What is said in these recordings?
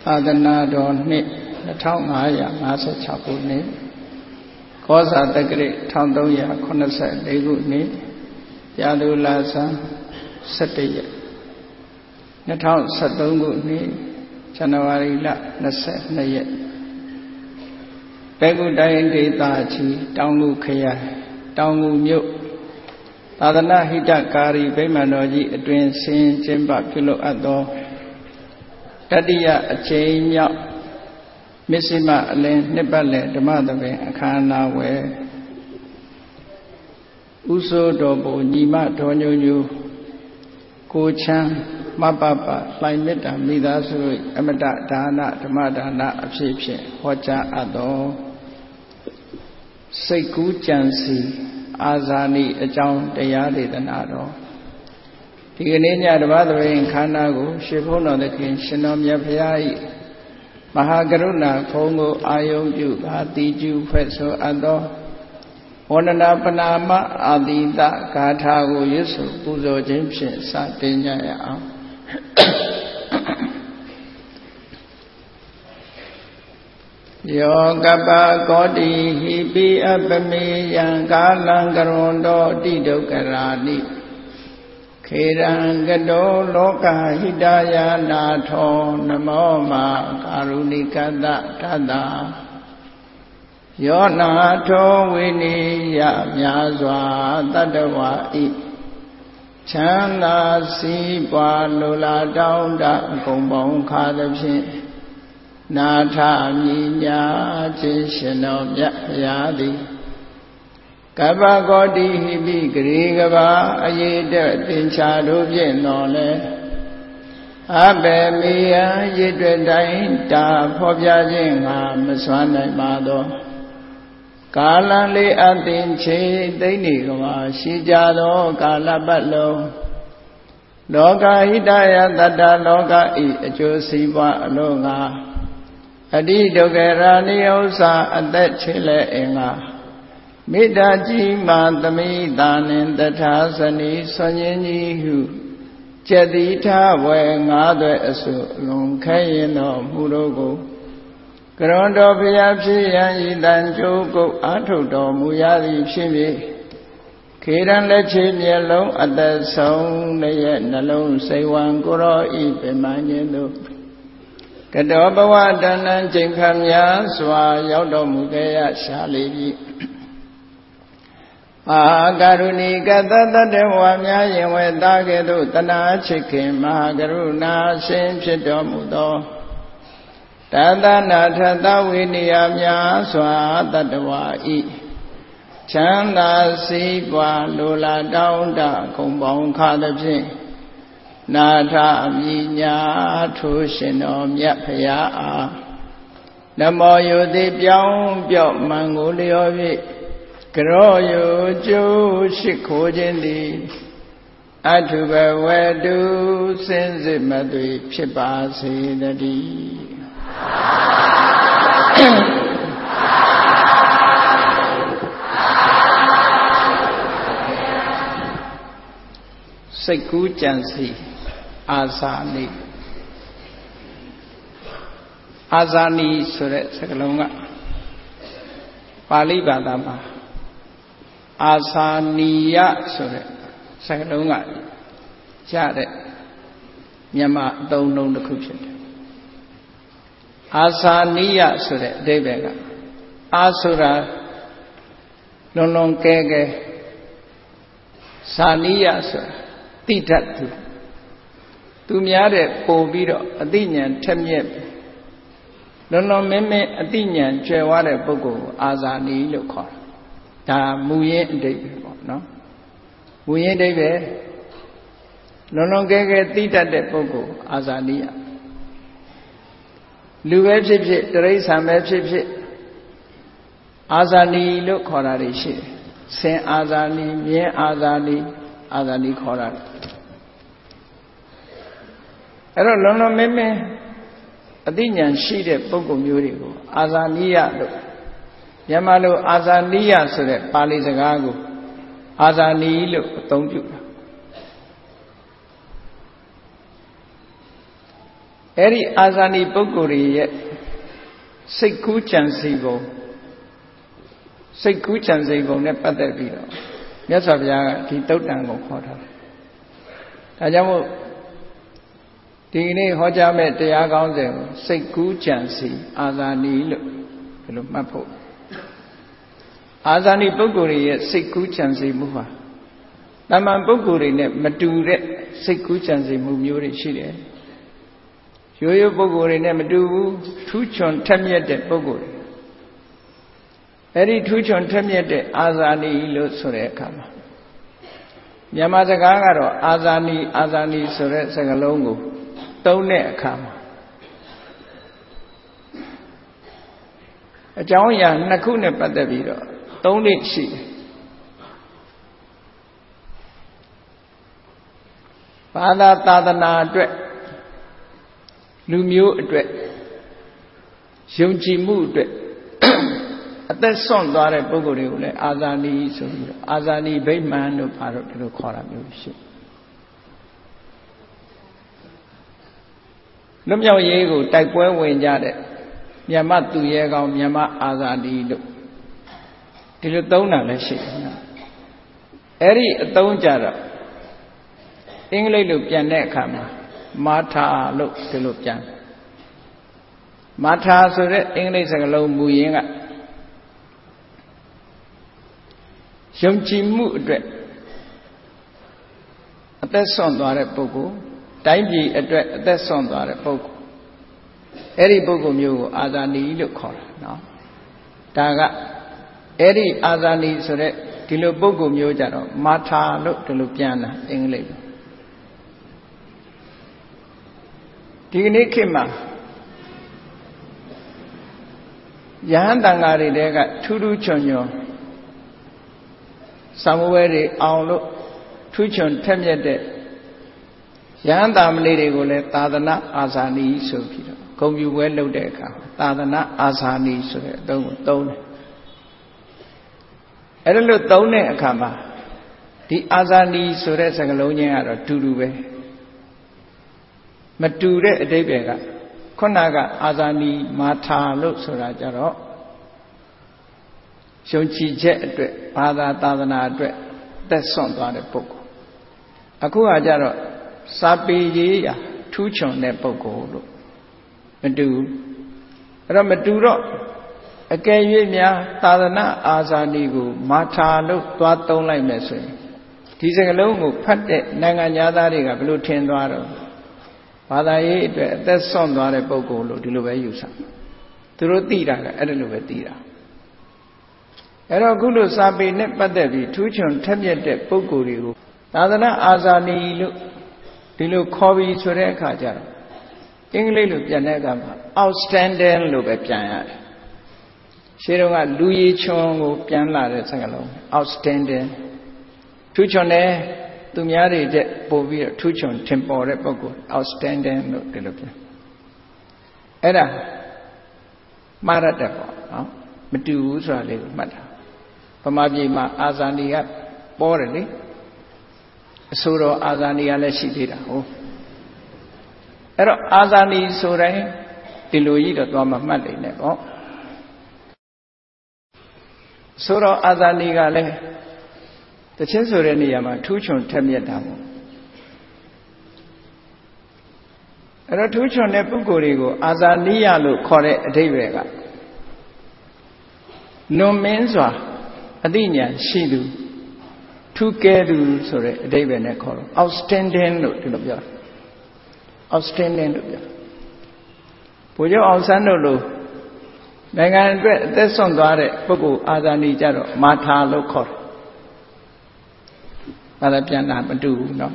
သာသနာတော်နှစ်2556ခုနှစ်ကောဇာတက္ကရာ1384ခုနှစ်ရာသူလာဇန်17ရက်2013ခုနှစ်ဇန်နဝါရီလ22ရက်ပဲကုတိုင်းဒေသကြီးတောင်ငူခရိုင်တောင်ငူမြို့သာသနာဟိတကာရီဗိမာန်တော်ကြီးအတွင်ဆင်းကျင်းပပြုလုပ်အပ်သောတတိယအကြိမ်မြောက်မစ္စည်းမအလင်းနှစ်ပတ်လည်ဓမ္မသဘင်အခမ်းအနားဝယ်ဥဆိုးတော်ဘုံညီမတော်ညိုညိုကိုချမ်းမပပလှိုင်မေတ္တာမိသားစုအမတဒါနဓမ္မဒါနအဖြစ်ဖြင့်ဟောကြားအပ်သောစိတ်ကူးကြံစီအာဇာနည်အကြောင်းတရားဒေသနာတော်ဒီကနေ့ညဓမ္မသဘင်ခန္ဓာကိုရှေးဘုန်းတော်သခင်ရှင်တော်မြတ်ဖရာ၏မဟာကရုဏာဖုံးကိုအာယုံပြုပါတိကျူဖွဲ့ဆိုအပ်သောဝန္ဒနာပနာမအာတိတဂါထာကိုရွတ်ဆိုပူဇော်ခြင်းဖြင့်စတင်ကြရအောင်ယောကပကောတိဟိပိအပမေယံကာလံကရွန်တောတိဒုက္ခရာနိခေရံကတောလောကဟိတယာနာထောနမောမာကာရုဏိကတတတယောနာထောဝိနိယမြာစွာတတ္တဝါဤချမ်းသာစည်းပွားလိုလားတောင်းတဂုံပေါင်းခါသဖြင့်နာထမြညာခြင်းရှင်တော်မြတ်ဖရာသည်ကပ္ပကောတိဟိပိဂရေကဘာအယေတသင်္ချာတို့ဖြင့်တော်လဲအဘေမေယရည်တွေ့တိုင်းတာဖော်ပြခြင်းငါမစွမ်းနိုင်ပါသောကာလလေးအသင်ချေသိမ့်နေကဘာရှိကြသောကာလပတ်လုံးလောကဟိတယတတ္တလောကဤအကျိုးစီးပွားအလို့ငါအတိဒုက္ခရာနိဥ္စာအသက်ချေလဲအင်္ဂါမေတ္တာကြီးမှသမိတာနှင့်တထာဇနီဆွန်ရင်ကြီးဟုကျက်တိထဝဲငါးသွဲအစုလွန်ခဲရင်တော်မူတို့ကိုကရွန်တော်ဘုရားဖြစ်ရန်ဤတန်ကြိုးကုတ်အာထုတ်တော်မူရသည်ဖြစ်၍ခေရန်လက်ချေမျက်လုံးအသက်ဆုံးလည်းရဲ့နှလုံးစိတ်ဝံကိုရောဤပြမခြင်းတို့ကတောဘဝတဏ္ဏကျင့်ခံများစွာရောက်တော်မူခဲ့ရရှာလေပြီအာကာရုဏိကတတတ္တဝါများရင်ဝဲသားကဲ့သို့တနာချစ်ခင်မဟာကရုဏာရှင်ဖြစ်တော်မူသောတသနာထသဝိနည်းများစွာတတ္တဝါဤချမ်းသာစည်းပွားလိုလားတောင်းတခုံပေါင်းခါသဖြင့်နာထအမိညာထိုးရှင်တော်မြတ်ဖရာအားနမောယုတိပြောင်းပြော့မှန်ကိုလျော်၍ကရောယုကျိုးရှိခိုးခြင်းသည်အထုဘဝတုစင်စစ်မသွေဖြစ်ပါစေတည်းစိတ်ကူးကြံစီအာဇာနည်အာဇာနည်ဆိုတဲ့စကားလုံးကပါဠိဘာသာမှာအာဇာနီယဆိုတဲ့စကားလုံးကရတဲ့မြန်မာအသုံးအနှုန်းတစ်ခုဖြစ်တယ်အာဇာနီယဆိုတဲ့အဓိပ္ပာယ်ကအာဆိုတာလွန်လွန်ကဲကဲဇာနီယဆိုတာတိတတ်သူများတဲ့ပို့ပြီးတော့အသိဉာဏ်ထက်မြက်လွန်လွန်မင်းမင်းအသိဉာဏ်ကျွယ်ဝတဲ့ပုဂ္ဂိုလ်ကိုအာဇာနည်လို့ခေါ်တာဒါမူရင်းအဓိပ္ပာယ်ပေါ့နော်မူရင်းအဓိပ္ပာယ်လွန်လွန်ကဲကဲသိတတ်တဲ့ပုဂ္ဂိုလ်အာဇာနည်လူပဲဖြစ်ဖြစ်တိရစ္ဆာန်ပဲဖြစ်ဖြစ်အာဇာနည်လို့ခေါ်တာတွေရှိတယ်ဆင်အာဇာနည်မြင်းအာဇာနည်အာဇာနည်ခေါ်တာအဲ့တော့လွန်လွန်မင်းမင်းအသိဉာဏ်ရှိတဲ့ပုဂ္ဂိုလ်မျိုးတွေကိုအာဇာနိယလို့မြန်မာလိုအာဇာနိယဆိုတဲ့ပါဠိစကားကိုအာဇာနည်လို့အသုံးပြုတာအဲ့ဒီအာဇာနည်ပုဂ္ဂိုလ်ရဲ့စိတ်ကူးကြံစည်ပုံနဲ့ပတ်သက်ပြီးတော့မြတ်စွာဘုရားကဒီတုတ်တန်ကိုခေါ်ထားတယ်ဒါကြောင့်မို့ဒီနေ့ဟောကြားမဲ့တရားကောင်းစဉ်ကိုစိတ်ကူးကြံစည်အာဇာနည်လို့ဒီလိုမှတ်ဖို့အာဇာနည်ပုဂ္ဂိုလ်ရဲ့စိတ်ကူးကြံစည်မှုဟာတမန်ပုဂ္ဂိုလ်တွေနဲ့မတူတဲ့စိတ်ကူးကြံစည်မှုမျိုးတွေရှိတယ်ရိုးရိုးပုဂ္ဂိုလ်တွေနဲ့မတူဘူးထူးချွန်ထက်မြက်တဲ့ပုဂ္ဂိုလ်တွေအဲ့ဒီထူးချွန်ထက်မြက်တဲ့အာဇာနည်လို့ဆိုတဲ့အခါမှာမြန်မာစကားကတော့အာဇာနည်ဆိုတဲ့စကားလုံးကိုသုံးတဲ့အခါမှာအကြောင်းအရာနှစ်ခုနဲ့ပတ်သက်ပြီးတော့သုံးလေးရှိတယ်ဘာသာသာသနာအတွက်လူမျိုးအတွက်ယုံကြည်မှုအတွက်အသက်ဆွန့်သွားတဲ့ပုဂ္ဂိုလ်တွေကိုလည်းအာဇာနည်ဆိုပြီးတော့အာဇာနည်ဗိမာန်တို့ဘာလို့ဒီလိုခေါ်တာမျိုးရှိလွတ်မြောက်ရေးကိုတိုက်ပွဲဝင်ကြတဲ့မြန်မာသူရဲကောင်းမြန်မာအာဇာနည်လို့ဒီလိုသုံးတာလည်းရှိတယ်နော်အဲ့ဒီအသုံးကြတော့အင်္ဂလိပ်လိုပြန်တဲ့အခါမှာမာထာလို့ဒီလိုပြန်မာထာဆိုတဲ့အင်္ဂလိပ်စကားလုံးမူရင်းကယုံကြည်မှုအတွက်အသက်ဆွန့်သွားတဲ့ပုဂ္ဂိုလ်တိုင်းပြည်အတွက်အသက်ဆွန့်သွားတဲ့ပုဂ္ဂိုလ်အဲ့ဒီပုဂ္ဂိုလ်မျိုးကိုအာဇာနည်လို့ခေါ်တာနော်ဒါကအဲ့ဒီအာဇာနည်ဆိုတဲ့ဒီလိုပုဂ္ဂိုလ်မျိုးကြတော့မာထာလို့ဒီလိုပြန်တာအင်္ဂလိပ်ဒီကနေ့ခေတ်မှာယဟန်တန်ဃာတွေတဲကထူးထူးချွန်ချွန်စာမဝဲတွေအောင်လို့ထူးချွန်ထက်မြက်တဲ့ယဟန်တာမဏေတွေကိုလည်းသာသနာအာဇာနည်ဆိုပြီးတော့ဂုဏ်ပြုပွဲလုပ်တဲ့အခါသာသနာအာဇာနည်ဆိုတဲ့အသုံးကိုသုံးတယ်အဲ့ဒါလို့သုံးတဲ့အခါမှာဒီအာဇာနည်ဆိုတဲ့စကားလုံးချင်းကတော့တူတူပဲမတူတဲ့အဓိပ္ပာယ်ကခုနကအာဇာနည်မာထာလို့ဆိုတာကြတော့ယုံကြည်ချက်အတွက်ဘာသာသာသနာအတွက်သက်ဆွန့်သွားတဲ့ပုဂ္ဂိုလ်အခုကကြတော့စာပေရေးရာထူးချွန်တဲ့ပုဂ္ဂိုလ်လို့မတူအဲ့တော့မတူတော့အကယ်၍များသာသနာအာဇာနည်ကိုမာထာလို့သွားသုံးလိုက်မယ်ဆိုရင်ဒီစကားလုံးကိုဖတ်တဲ့နိုင်ငံသားတွေကဘယ်လိုထင်သွားတော့ဘာသာရေးအတွက်အသက်ဆွန့်သွားတဲ့ပုဂ္ဂိုလ်လို့ဒီလိုပဲယူဆသူတို့သိတာကအဲ့ဒါလိုပဲသိတာအဲ့တော့အခုလိုစာပေနဲ့ပတ်သက်ပြီးထူးချွန်ထက်မြက်တဲ့ပုဂ္ဂိုလ်တွေကိုသာသနာအာဇာနည်လို့ဒီလိုခေါ်ပြီးဆိုတဲ့အခါကျတော့အင်္ဂလိပ်လိုပြန်တဲ့အခါမှာ outstanding လို့ပဲပြန်ရတယ်ရှင်းတော့ကလူရည်ချွန်ကိုပြန်လာတဲ့စကားလုံး outstanding ထူးချွန်တယ်သူများတွေတဲ့ပို့ပြီးတော့ထူးချွန်ထင်ပေါ်တဲ့ပုဂ္ဂိုလ် outstanding လို့ဒီလိုပြန်အဲ့ဒါမှားရတဲ့ပေါ့နော်မတူဘူးဆိုတာလေးကိုမှတ်တာဗမာပြည်မှာအာဇာနည်ကပေါ်တယ်လေအဆိုတော်အာဇာနည်ကလည်းရှိသေးတာဟုတ်အဲ့တော့အာဇာနည်ဆိုတိုင်းဒီလိုကြီးတော့သွားမှမှတ်နေတယ်ပေါ့ဆိုတော့အာဇာနည်ကလည်းတခြင်းဆိုတဲ့နေရာမှာထူးချွန်ထက်မြက်တာပေါ့အဲ့တော့ထူးချွန်တဲ့ပုဂ္ဂိုလ်တွေကိုအာဇာနည်ရလို့ခေါ်တဲ့အဓိပ္ပာယ်ကလွန်မင်းစွာအသိဉာဏ်ရှိသူထူးကဲသူဆိုတဲ့အဓိပ္ပာယ်နဲ့ခေါ်တော့ outstanding လို့ဒီလိုပြောတာ outstanding လို့ပြောဘုရားအောင်ဆန်းတို့လိုနိုင်ငံအတွက်အသက်ဆွန့်သွားတဲ့ပုဂ္ဂိုလ်အာဇာနည်ကြတော့မာထာလို့ခေါ်တယ်ဒါလည်းပြန်တာမတူဘူးเนาะ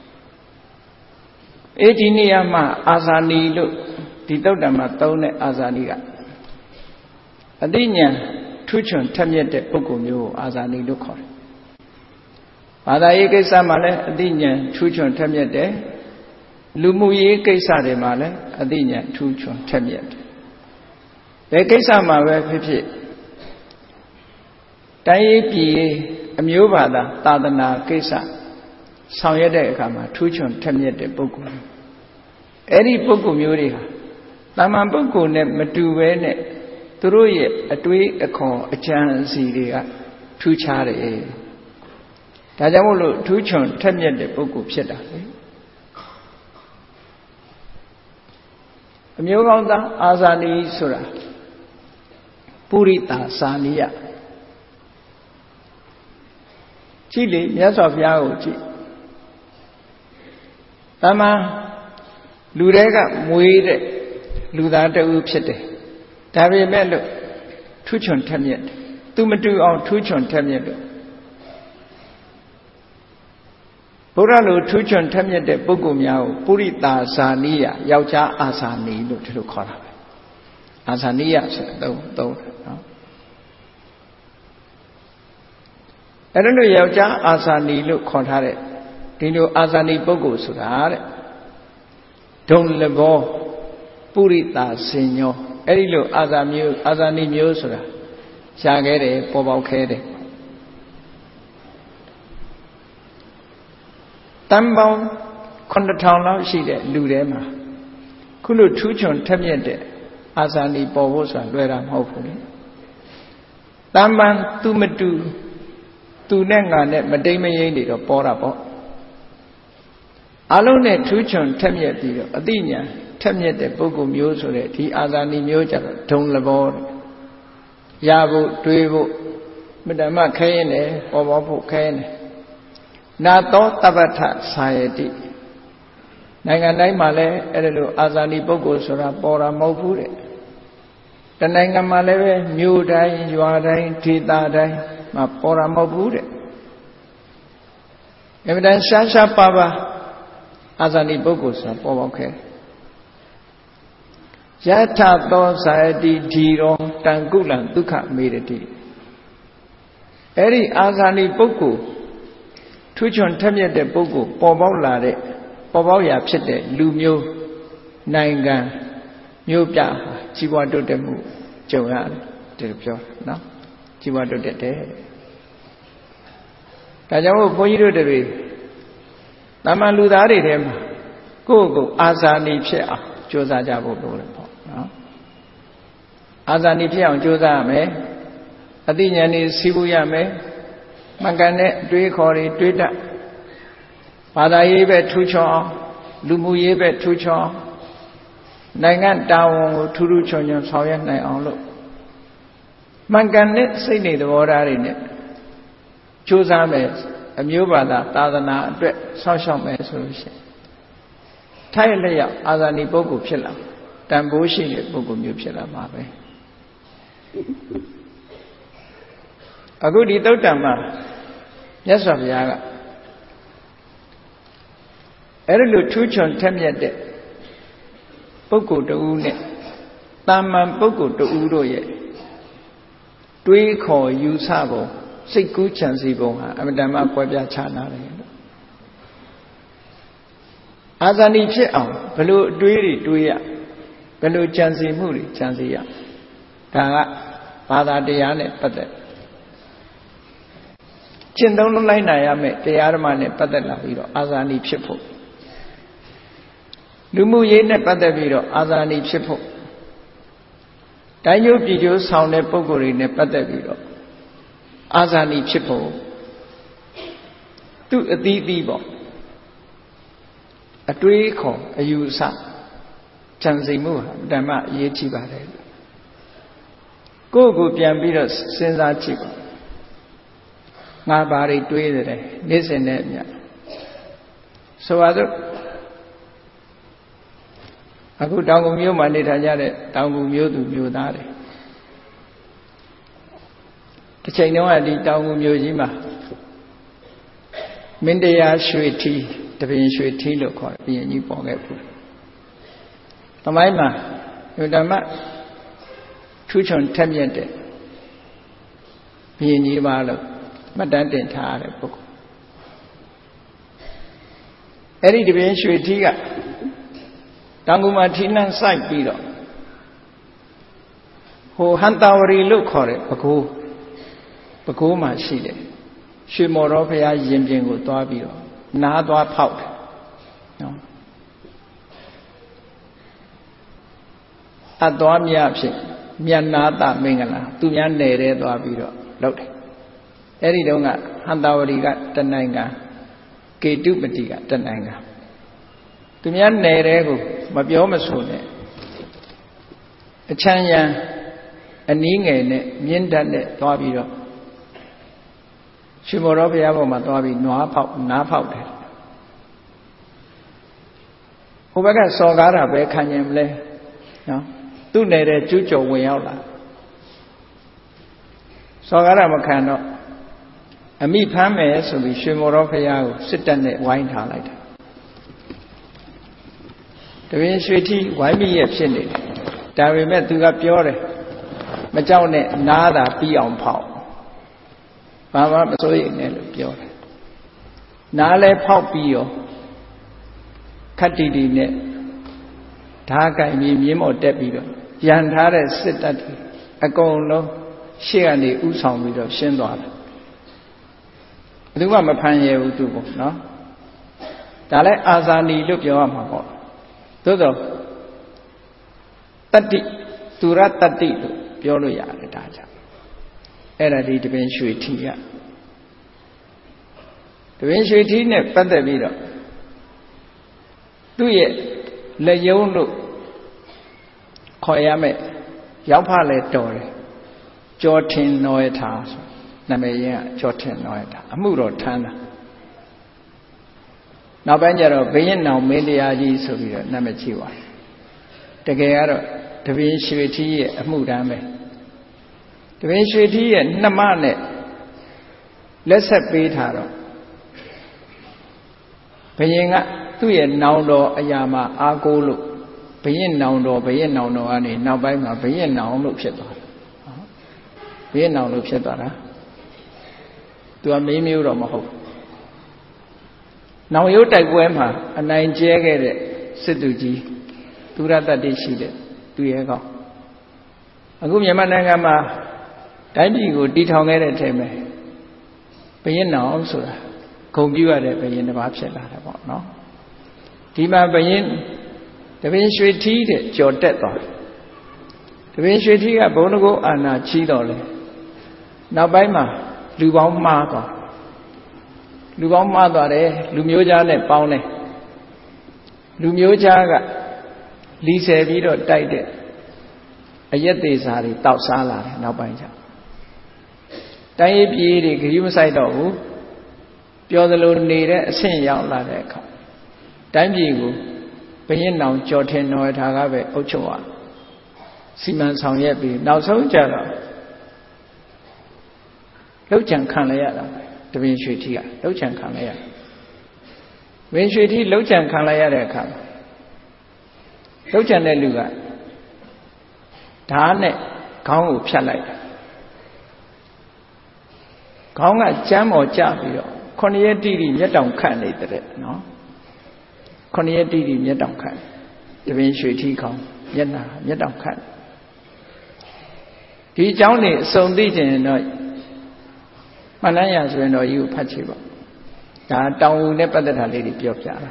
ဒီနေရာမှာအာဇာနည်လို့ဒီတုတ်တံမှာသုံးတဲ့အာဇာနည်ကအသိဉာဏ်ထူးချွန်ထက်မြက်တဲ့ပုဂ္ဂိုလ်မျိုးကိုအာဇာနည်လို့ခေါ်တယ်ဘာသာရေးကိစ္စမှာလည်းအသိဉာဏ်ထူးချွန်ထက်မြက်တယ်လူမှုရေးကိစ္စတွေမှာလည်းအသိဉာဏ်ထူးချွန်ထက်မြက်တယ်ဘယ်ကိစ္စမှာပဲဖြစ်ဖြစ်တိုင်းရေးပြည်ရေးအမျိုးဘာသာသာသနာကိစ္စဆောင်ရွက်တဲ့အခါမှာထူးချွန်ထက်မြက်တဲ့ပုဂ္ဂိုလ် Eri puku myuri ha. Taman puku ne matuwe ne. Turu ye atui akon achan siriga. Tu chare. Tajamulu tu chon temye de puku psheda. Myoganda azani sura. Purita saniya. Chile, Myaswa Bhyago chi. Tama Ludega muide Ludata upsete. Tavi melo Tuchon Tamyet. Tumatu on Tuchon Tamyet. Puralu Tuchon Tamyet de Bugumyao, Purita Saniya, Yaucha Asani look to Kora. Asaniya said, though. I don't know Yaucha Asani look Kotare. Dino Asani Bogo Sudare. Don't levo Purita Senor. Erilo Asani Musura. Shagere, Pobokede. Tambao Kondatana she de Ludema. Kulu Tuchon Tamyete Asani Bovosa, where I'm hopefully. Tamban Tumatu. Tunanga net Madame Yedi or Porabo. Alone Tuchon Temyet, Adinia, Temyet de Bogu Musure, T. Azani Muja, Ton Labor, Yabu, Duevo, Madama Kane, Ovapu Kane. Nato Tabata Society. Nanganai Male, Edo Azani Bogu Sura, Bora Mopure. The Nangamale, New Dai, Yuadai, Tita Dai. Ma pora mabure. Evidence Shasha Pava Azani Bogusa, Povoke. Yata Dosadi Diro, Tangulan, Duka Mirati. Eri Azani Bogu, Tuchon Tamya de Bogu, Povolare, Povoya Pete, Lumio, Nanga, Mupia, Chiwado Demu, Johan, Dirpio, no? Chiwado de Tajamu Poyiro de Namaludari them. Go Azani Pia, Josa Jabo. Azani Pia, Josa me, Adiniani Sibuya me, Magane, Drekori, Drita, Padayebe Tucho, Lumuyebe Tucho, Nangan Down, Turuchon, Soyan, Nai Manganet say the water in it. Choose a mess, a new brother, Tadana, social mess solution. Tailea, Azani Bogu Pilla, Tambushi, Bogu Mupilla Mabe. A good idotama, yes of Yaga. Erelu Tuchon Temyade Bogu to Une, Taman Bogu to Udoye. Three call you sabo, say good chance evil, I mean, I'm up with your channel. As I need you out, below Duya, below Chancy Moody, Chancy. Tanga, Father Diane, Pate. Chindon line I met the Armane Patella, as I need Chipo. Lumu Yene Pataviro, as I need Chipo. Daniel video sound a pogori ne Pataviro. Azani Chipo. To a divo. A tweako, a usa. Chanzimu, Dama Yechibare. Go Piambiros, Senza Chico. Nabari Tweede, listen. So other. I go down with you, my little yard, down with you to view that. The Chino I did down with you, Jima. Mindea sweet tea, the being sweet tea look or being new pocket. Tamaima, you dama Tuchon Tamyente. Being you malo, Madame Dentare book. Eddie the being sweet tea. Tanguma Tinan side beetle. Who Hantawari look for it, Pakuma Shide. She more of a Yimjingo Dobio, Nadwa Pout. အသွားမြဖြစ်မြတ်နာတမင်္ဂလာသူများနယ်တဲ့သွားပြီးတော့လုပ်တယ်အဲ့ဒီတုန်းကဟန္တာဝရီကတနိုင်ငံကေတုပတိကတနိုင်ငံသူများနယ်တဲ့ကိုမပြောမဆိုနဲ့အချမ်းရံအနည်းငယ်နဲ့မြင့်တတ်နဲ့သွားပြီးတော့ရှင်မောရောဘုရားပေါ်မှာသွားပြီးနွားဖောက်နားဖောက်တယ်ဟိုဘက်ကစော်ကားတာပဲခံရင်မလဲနော်သူ့နယ်တဲ့ကျူးကျော်ဝင်ရောက်လာစော်ကားတာမခံတော့အမိဖမ်းမယ်ဆိုပြီးရှင်မောရောဘုရားကိုစစ်တပ်နဲ့ဝိုင်းထားလိုက်တာတပင်ရွှေထီးဝိုင်းမိရဲ့ဖြစ်နေတယ်ဒါပေမဲ့သူကပြောတယ်မကြောက်နဲ့နားတာပြီးအောင်ဖောက်ဘာမှမစိုးရိမ်နဲ့လို့ပြောတယ်နားလဲဖောက်ပြီးရောခတ်တီတီနဲ့ဓာတ်ကင်ပြီးမြင်းမော်တက်ပြီးတော့ရန်ထားတဲ့စစ်တပ်တွေအကုန်လုံးရှေ့ကနေဥဆောင်ပြီးတော့ရှင်းသွားတယ်ဘယ်သူမှမဖမ်းရဘူးသူပေါ့နော်ဒါလည်းအာဇာနည်လို့ပြောရမှာပေါ့သို့တော့တတ္တိသူရတတ္တိလို့ပြောလို့ရတယ်ဒါကြောင့်အဲ့ဒါဒီတပင်ရွှေထီးကတပင်ရွှေထီးနဲ့ပတ်သက်ပြီးတော့သူ့ရဲ့လက်ယုံလို့ခေါ်ရမယ်ရောက်ဖလဲတော်တယ်ကြောထင်နောယထာဆိုနာမည်ရင်းကကြောထင်နောယထာအမှုတော်ထမ်းတာနောက်ပိုင်းကျတော့ဘယင်းနောင်မင်းတရားကြီးဆိုပြီးတော့နာမည်ကြီးသွားတယ်တကယ်ကတော့တပင်ရွှေထီးရဲ့အမှုတမ်းပဲတပင်ရွှေထီးရဲ့နှမနဲ့လက်ဆက်ပေးထားတော့ဘယင်းကသူ့ရဲ့နောင်တော်အရာမှာအားကိုးလို့ဘယင်းနောင်တော်ကနေနောက်ပိုင်းမှာဘယင်းနောင်လို့ဖြစ်သွားတယ်ဘယင်းနောင်လို့ဖြစ်သွားတာသူကမင်းမျိုးတော့မဟုတ်နောင်ရိုးတိုက်ပွဲမှာအနိုင်ကျဲခဲ့တဲ့စစ်သူကြီးသူရတ္တိရှိတဲ့သူရဲ့ကောင်အခုမြန်မာနိုင်ငံမှာတိုင်းပြည်ကိုတည်ထောင်ခဲ့တဲ့အချိန်မှာဘယင်းနောင်ဆိုတာဂုဏ်ပြုရတဲ့ဘယင်းတစ်ပါးဖြစ်လာတယ်ပေါ့နော်ဒီမှာဘယင်းတပင်ရွှေထီးတဲ့ကြော်တက်သွားတပင်ရွှေထီးကဘုံတကုအာနာချီးတော်လေနောက်ပိုင်းမှာလူပေါင်းမှားသွားတယ်လူမျိုးကြားနဲ့ပေါင်းတယ်လူမျိုးကြားကလီဆယ်ပြီးတော့တိုက်တဲ့အရက်သေးစာတွေတောက်စားလာတယ်နောက်ပိုင်းကျတိုင်းရေးပြည်တွေခရီးမဆိုင်တော့ဘူးပြောသလိုနေတဲ့အဆင့်ရောက်လာတဲ့အခါတိုင်းပြည်ကိုဘယင်းနောင်ကြော်ထင်တော်ထားကပဲအုပ်ချုပ်ရစီမံဆောင်ရွက်ပြီးနောက်ဆုံးကြတော့လှုပ်ကြံခံလိုက်ရတာတပင်ရွှေထီးကလှုပ်ကြံခံလိုက်ရဝင်းရွှေထီးလှုပ်ကြံခံလိုက်ရတဲ့အခါလှုပ်ကြံတဲ့လူကဓာတ်နဲ့ခေါင်းကိုဖြတ်လိုက်ခေါင်းကကျမ်းပေါ်ကျပြီးတော့9ရက်တိတိမျက်တောင်ခတ်နေတဲ့နော်9ရက်တိတိမျက်တောင်ခတ်တပင်ရွှေထီးခေါင်းမျက်နှာမျက်တောင်ခတ်ဒီအကြောင်းနေအစုံသိခြင်းတော့မှန်တမ်းရဆိုရင်တော့ယူဖတ်ချေပါဒါတောင်ဦးနဲ့ပတ်သက်တာလေးတွေပြောပြတာ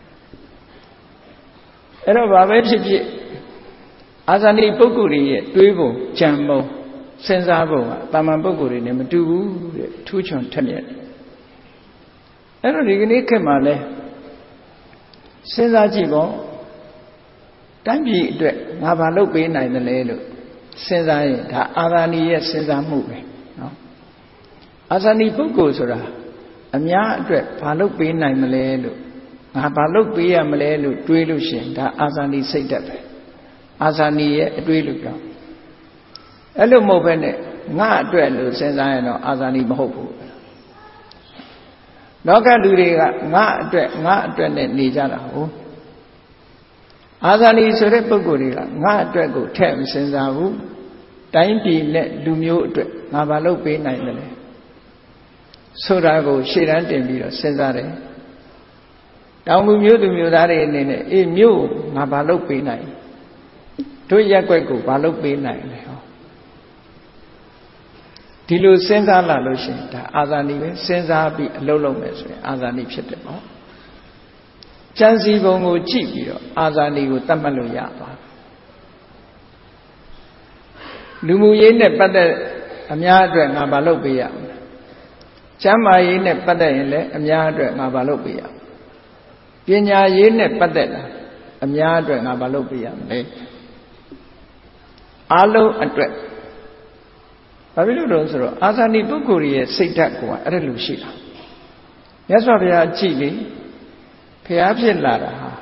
အဲ့တော့ဘာပဲဖြစ်ဖြစ်အာဇာနည်ပုဂ္ဂိုလ်တွေရဲ့တွေးပုံကြံပုံစဉ်းစားပုံကတာမန်ပုဂ္ဂိုလ်တွေနဲ့မတူဘူးတဲ့ထူးချွန်ထက်မြက်အဲ့တော့ဒီကနေ့ခေတ်မှာလဲစဉ်းစားကြည့်ပေါ့တိုင်းပြည်အတွက်ငါဘာလုပ်ပေးနိုင်တယ်လဲလို့စဉ်းစားရင်ဒါအာဇာနည်ရဲ့စဉ်းစားမှုပဲနော်အာဇာနည်ပုဂ္ဂိုလ်ဆိုတာအများအတွက်ဘာလုပ်ပေးနိုင်မလဲလို့ငါဘာလုပ်ပေးရမလဲလို့တွေးလို့ရှိရင်ဒါအာဇာနည်စိတ်ဓာတ်ပဲအာဇာနည်ရဲ့အတွေးလို့ပြောအဲ့လိုမဟုတ်ဘဲနဲ့ငါအတွက်လို့စဉ်းစားရင်တော့အာဇာနည်မဟုတ်ဘူးလောကလူတွေကငါအတွက်နဲ့နေကြတာဟုတ်အာဇာနည်ဆိုတဲ့ပုဂ္ဂိုလ်တွေကငါအတွက်ကိုထည့်မစဉ်းစားဘူးတိုင်းပြည်နဲ့လူမျိုးအတွက်ငါဘာလုပ်ပေးနိုင်တယ်လဲဆိုတာကိုရှေ့တန်းတင်ပြီးတော့စဉ်းစားတယ်တောင်လူမျိုးသူမျိုးသားတွေအနေနဲ့အေးမြို့ငါဘာလုပ်ပေးနိုင်တို့ရက်ွက်ကိုဘာလုပ်ပေးနိုင်လဲဟောဒီလိုစဉ်းစားလာလို့ရှိရင်ဒါအာဇာနည်ပဲစဉ်းစားပြီးအလုပ်လုပ်မယ်ဆိုရင်အာဇာနည်ဖြစ်တယ်ပေါ့ကျမ်းစီပုံကိုကြည့်ပြီးတော့အာဇာနည်ကိုသတ်မှတ်လို့ရပါလူမှုရေးနဲ့ပတ်သက်အများအတွက်ငါဘာလုပ်ပေးရမလဲကျမ်းမာရေးနဲ့ပတ်သက်ရင်လည်းအများအတွက်ငါဘာလုပ်ပေးရပညာရေးနဲ့ပတ်သက်တာအများအတွက်ငါဘာလုပ်ပေးရမလဲအားလုံးအတွက်ဘာဖြစ်လို့လဲဆိုတော့အာဇာနည်ပုဂ္ဂိုလ်ရဲ့စိတ်ဓာတ်ကအဲ့ဒါလိုရှိတာမြတ်စွာဘုရားကြည်လေဘုရားဖြစ်လာတာဟာ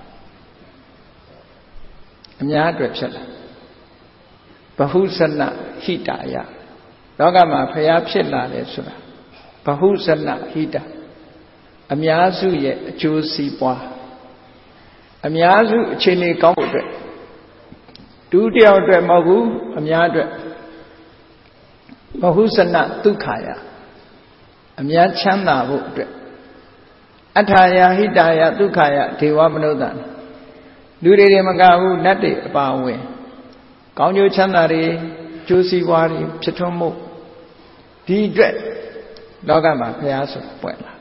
အများအတွက်ဖြစ်လာဘဟုဇနဟိတာယလောကမှာဘုရားဖြစ်လာတယ်ဆိုတာဘဟုဇနဟိတာအများစုရဲ့အကျိုးစီးပွားအများစုအခြေအနေကောင်းဖို့အတွက်ဒုတိယအတွက်မဟုတ်ဘူးအများအတွက်ဘဟုဇနဒုက္ခယအများချမ်းသာဖို့အတွက်အထာယဟိတာယဒုက္ခယဒေဝမနုဿာလူတွေမကဘူးနတ်တွေအပါအဝင်ကောင်းကျိုးချမ်းသာတွေကျိုးစီးပွားတွေဖြစ်ထွန်းမှုဒီအတွက်လောကမှာဘုရားဆိုပွင့်လာ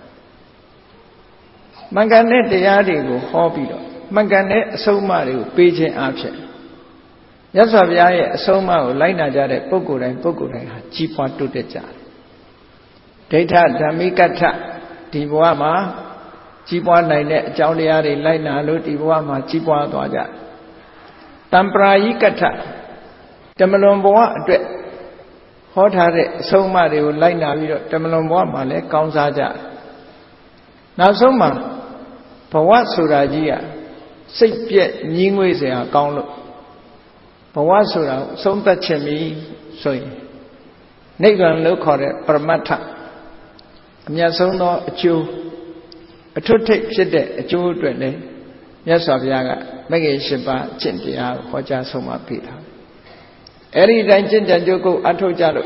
မှန်ကန်တဲ့တရားတွေကိုဟောပြီးတော့မှန်ကန်တဲ့အဆုံးအမတွေကိုပေးခြင်းအဖြစ်မြတ်စွာဘုရားရဲ့အဆုံးအမကိုလိုက်နာကြတဲ့ပုဂ္ဂိုလ်တိုင်းဟာကြီးပွားတိုးတက်ကြတယ်ဒိဋ္ဌဓမ္မိကထဒီဘဝမှာကြီးပွားနိုင်တဲ့အကြောင်းတရားတွေလိုက်နာလို့ဒီဘဝမှာကြီးပွားသွားကြတံပရာယိကထတမလွန်ဘဝအတွက်ဟောထားတဲ့အဆုံးအမတွေကိုလိုက်နာပြီးတော့တမလွန်ဘဝမှာလည်းကောင်းစားကြနောက်ဆုံးမှာဘဝဆိုတာကြီးကစိတ်ပြည့်ညှင်းငွေ့เสียကောင်းလို့ဘဝဆိုတာအဆုံးသတ်ခြင်းပြီဆိုရင်နိဗ္ဗာန်လို့ခေါ်တဲ့ပရမတ္ထအမြတ်ဆုံးသောအကျိုးအထွတ်ထိပ်ဖြစ်တဲ့အကျိုးအတွက်လည်းမြတ်စွာဘုရားကမဂ္ဂင်၈ပါးကျင့်တရားကိုဟောကြားဆုံးမပေးတာအဲ့ဒီတိုင်းကျင့်ကြံကြိုးကိုအထောက်ကြလို့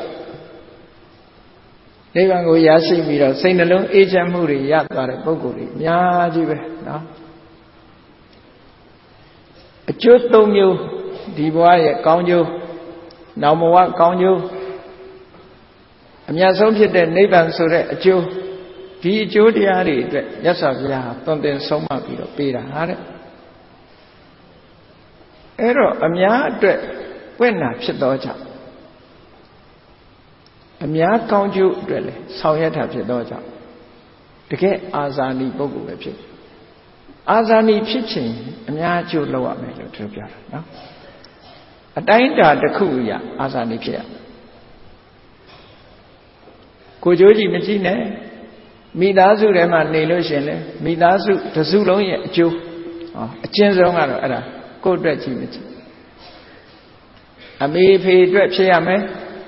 နိဗ္ဗာန်ကိုရရှိပြီးတော့စိတ်နှလုံးအေးချမ်းမှုတွေရသွားတဲ့ပုဂ္ဂိုလ်တွေအများကြီးပဲနော်အကျိုး၃မျိုးဒီဘဝရဲ့ကောင်းကျိုးနောက်ဘဝကောင်းကျိုးအမြတ်ဆုံးဖြစ်တဲ့နိဗ္ဗာန်ဆိုတဲ့အကျိုးဒီအကျိုးတရားတွေအတွက်မြတ်စွာဘုရားသွန်သင်ဆုံးမပြီးတော့ပေးတာဟာတဲ့အဲ့တော့အများအတွက်ပွင့်တာဖြစ်သောကြောင့်အများကောင်းကျိုးအတွက်လည်းဆောင်ရွက်တာဖြစ်သောကြောင့်တကယ်အာဇာနည်ပုဂ္ဂိုလ်ပဲဖြစ်အာဇာနည်ဖြစ်ခြင်းအများကျိုးလောက်ရမယ်လို့သူပြောတာနော်အတိုင်းအတာတစ်ခုရအာဇာနည်ဖြစ်ရကိုကျိုးကြီးမကြည့်နဲ့မိသားစုထဲမှာနေလို့ရှင်လေမိသားစုတစ်စုလုံးရဲ့အကျိုးအကျဉ်းဆုံးကတော့အဲ့ဒါကိုယ့်အတွက်ကြည့်မကြည့်အမေဖေအတွက်ဖြစ်ရမယ်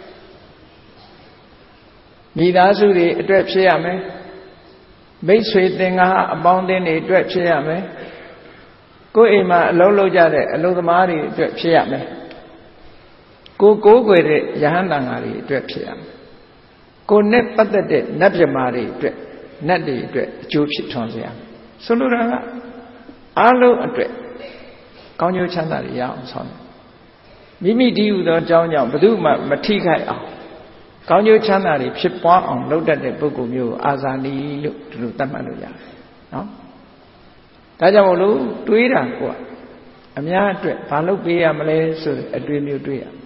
မိသားစုတွေအတွက်ဖြစ်ရမယ်မိတ်ဆွေသင်္ဃာအပေါင်းအသင်းတွေအတွက်ဖြစ်ရမယ်ကိုယ့်အိမ်မှာအလုပ်လုပ်ကြတဲ့အလုပ်သမားတွေအတွက်ဖြစ်ရမယ်ကိုယ်ကွယ်တဲ့ယဟန်တန်ဃာတွေအတွက်ဖြစ်ရမယ်ကိုယ်နဲ့ပတ်သက်တဲ့နတ်မြမာတွေအတွက်နတ်တွေအတွက်အကျိုးဖြစ်ထွန်းစေရမယ်ဆိုလိုတာကအားလုံးအတွက်ကောင်းကျိုးချမ်းသာတွေရအောင်ဆောင်မိမိတည်ဟူသောအကြောင်းကြောင့်ဘယ်သူမှမထိခိုက်အောင်ကောင်းကျိုးချမ်းသာတွေဖြစ်ပွားအောင်လုပ်တတ်တဲ့ပုဂ္ဂိုလ်မျိုးကိုအာဇာနည်လို့ဒီလိုသတ်မှတ်လို့ရတယ်နော်ဒါကြောင့်မို့လို့တွေးတာကအများအတွက်ဘာလုပ်ပေးရမလဲဆိုတဲ့အတွေးမျိုးတွေးရ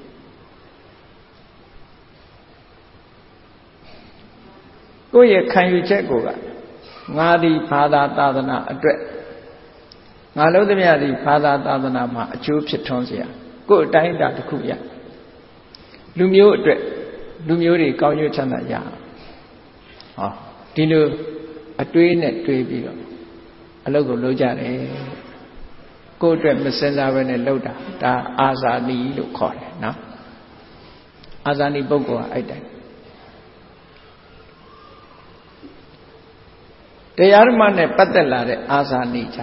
ကိုယ့်ရဲ့ခံယူချက်ကိုကငါဒီဘာသာသာသနာအတွက်ငါလုံးသမျှဒီဘာသာသာသနာမှာအကျိုးဖြစ်ထွန်းစေရကိုယ့်အတိုင်းအတာတစ်ခုရလူမျိုးအတွက်လူမျိုးတွေကောင်းကျိုးချမ်းသာရဟောဒီလိုအတွေးနဲ့တွေးပြီးတော့အလုပ်ကိုလုပ်ကြတယ်ကိုယ့်အတွက်မစင်စားဘဲနဲ့လုပ်တာဒါအာဇာနည်လို့ခေါ်တယ်နော်အာဇာနည်ပုဂ္ဂိုလ်ကအဲ့တိုင်းတရားဓမ္မနဲ့ပတ်သက်လာတဲ့အာဇာနည်ကြ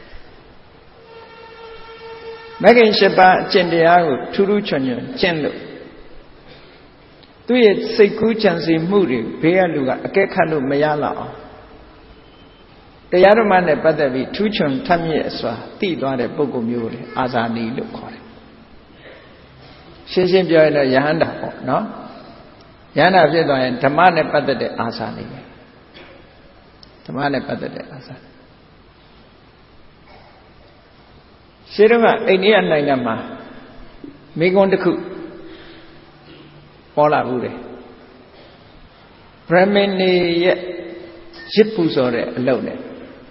မဂ္ဂင်၈ပါးအကျင့်တရားကိုထူးထူးချွန်ချွန်ကျင့်လို့သူ့ရဲ့စိတ်ကူးကြံစည်မှုတွေဘေးကလူကအကဲခတ်လို့မရလောက်အောင်တရားဓမ္မနဲ့ပတ်သက်ပြီးထူးချွန်ထက်မြက်စွာသိသွားတဲ့ပုဂ္ဂိုလ်မျိုးလေအာဇာနည်လို့ခေါ်တယ်ရှင်းရှင်းပြောရင်တော့ယဟန္တာပေါ့နော်ယဟန္တာဖြစ်သွားရင်ဓမ္မနဲ့ပတ်သက်တဲ့အာဇာနည်ပဲဓမ္မနဲ့ပတ်သက်တဲ့အာဇာနည်ရှင်းတော့အိန္ဒိယနိုင်ငံမှာမိဂွန်းတစ်ခုပေါ်လာဘူးလေဗြဟ္မဏ်တွေရဲ့ရစ်ပူဇော်တဲ့အလုပ်နဲ့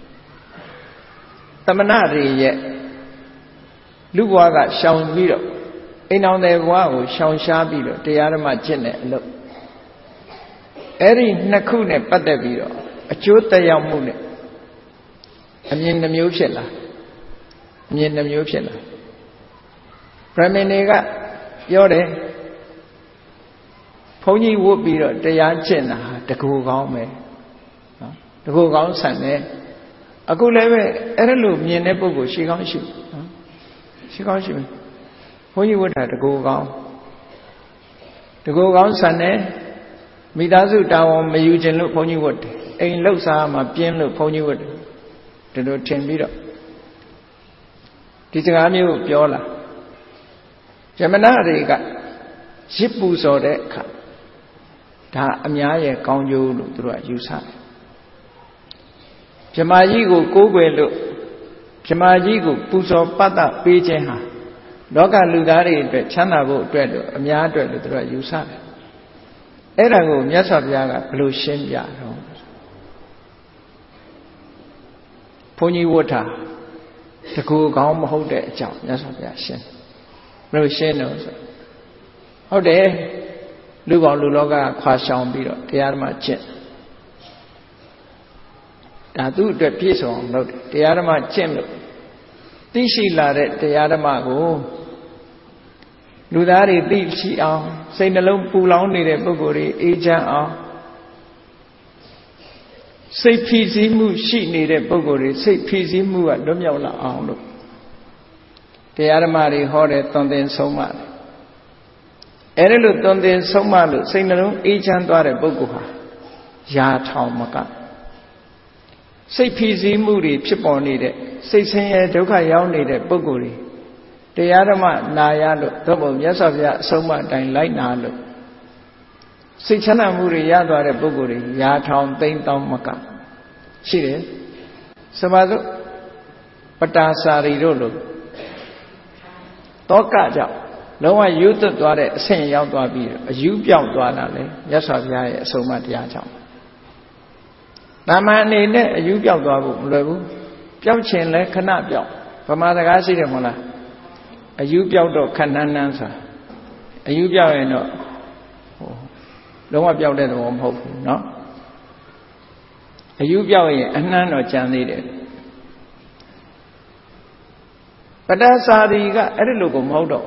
သမဏတွေရဲ့လူဘဝကရှောင်ပြီးတော့အိမ်တော်တဲ့ဘဝကိုရှောင်ရှားပြီးတော့တရားဓမ္မကျင့်တဲ့အလုပ်အဲ့ဒီနှစ်ခုနဲ့ပတ်သက်ပြီးတော့အကျိုးသက်ရောက်မှုနဲ့အမြင်နှမျိုးဖြစ်လာအမြင်နှမျိုးဖြစ်လာဗြဟ္မဏ်တွေကပြောတယ်ဘုန်းကြီးဝတ်ပြီးတော့တရားကျင့်တာဟာတကူကောင်းပဲနော်တကူကောင်းဆန်တယ်အခုလည်းပဲအဲ့လိုမြင်တဲ့ပုဂ္ဂိုလ်ရှိကောင်းရှိနော်ရှိကောင်းရှိမယ်ဘုန်းကြီးဝတ်တာတကူကောင်းဆန်တယ်မိသားစုတာဝန်မယူခြင်းလို့ဘုန်းကြီးဝတ်တယ်အိမ်လှုပ်ရှားမှပြင်းလို့ဘုန်းကြီးဝတ်တယ်ဒီလိုထင်ပြီးတော့ဒီစကားမျိုးပြောလာယမနာတွေကရစ်ပူဇော်တဲ့အခါဒါအများရဲ့ကောင်းကျိုးလို့သူတို့ကယူဆတယ်မြမကြီးကိုကိုးကွယ်လို့မြမကြီးကိုပူဇော်ပတ်သက်ပေးခြင်းဟာလောကလူသားတွေအတွက်ချမ်းသာဖို့အတွက်လို့အများအတွက်လို့သူတို့ကယူဆတယ်အဲ့ဒါကိုမြတ်စွာဘုရားကဘယ်လိုရှင်းပြတော့ဘုန်းကြီးဝတ်တာတကူကောင်းမဟုတ်တဲ့အကြောင်းမြတ်စွာဘုရားရှင်းဘယ်လိုရှင်းတော့ဆိုဟုတ်တယ်လူပေါင်းလူလောကခွာရှောင်ပြီးတော့တရားဓမ္မကျင့်ဒါသူ့အတွက်ပြည့်စုံအောင်လုပ်တယ်တရားဓမ္မကျင့်လို့သိရှိလာတဲ့တရားဓမ္မကိုလူသားတွေသိရှိအောင်စိတ်နှလုံးပူလောင်နေတဲ့ပုဂ္ဂိုလ်တွေအေးချမ်းအောင်စိတ်ဖိစီးမှုရှိနေတဲ့ပုဂ္ဂိုလ်တွေစိတ်ဖိစီးမှုကလွတ်မြောက်လာအောင်လို့တရားဓမ္မတွေဟောတဲ့သွန်သင်ဆုံးမတယ်အဲ့ဒါလို့သွန်သင်ဆုံးမလို့စိတ်နှလုံးအေးချမ်းသွားတဲ့ပုဂ္ဂိုလ်ဟာရာထောင်မကစိတ်ဖိစီးမှုတွေဖြစ်ပေါ်နေတဲ့စိတ်ဆင်းရဲဒုက္ခရောက်နေတဲ့ပုဂ္ဂိုလ်တွေတရားဓမ္မနာရလို့သို့မဟုတ်မြတ်စွာဘုရားအဆုံးအမအတိုင်းလိုက်နာလို့စိတ်ချမ်းသာမှုတွေရသွားတဲ့ပုဂ္ဂိုလ်တွေရာထောင်သိန်းသောင်းမကရှိတယ်စပါစို့ပတာစာရီတို့လို့တောကကြောင့်လုံးဝယူသွတ်သွားတဲ့အဆင့်ရောက်သွားပြီးအယူပြောင်းသွားတာလေမြတ်စွာဘုရားရဲ့အဆုံးအမတရားကြောင့်တာမန်အနေနဲ့အယူပြောင်းသွားဖို့မလွယ်ဘူးပြောင်းချင်လဲခဏပြောင်းဗမာစကားရှိတယ်မဟုတ်လားအယူပြောက်တော့ခဏနန်းဆိုတာအယူပြောက်ရင်တော့လုံးဝပြောက်တဲ့သဘောမဟုတ်ဘူးเนาะအယူပြောက်ရင်အနှမ်းတော့ကြံသေးတယ်ပတ္တစာရီကအဲ့ဒီလိုကိုမဟုတ်တော့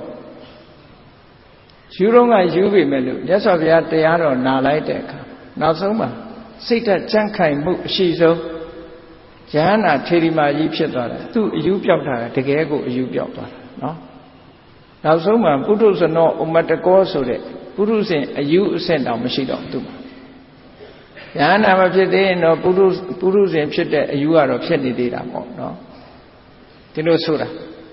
ယူတော့ကယူပြီမဲ့လို့မြတ်စွာဘုရားတရားတော်နာလိုက်တဲ့အခါနောက်ဆုံးမှာစိတ်ဓာတ်ကြံ့ခိုင်မှုအရှိဆုံးယဟနာထေရီမာကြီးဖြစ်သွားတယ်သူအယူပြောက်တာတကယ်ကိုအယူပြောက်သွားတာเนาะနောက်ဆုံးမှာပုထုဇနောဥမတကောဆိုတဲ့ပုထုဇဉ်အယူအဆင့်တောင်မရှိတော့သူ့မှာယဟနာမဖြစ်သေးရင်တော့ပုထုဇဉ်ဖြစ်တဲ့အယူကတော့ဖြစ်နေသေးတာပေါ့နော်ဒီလိုဆိုတာ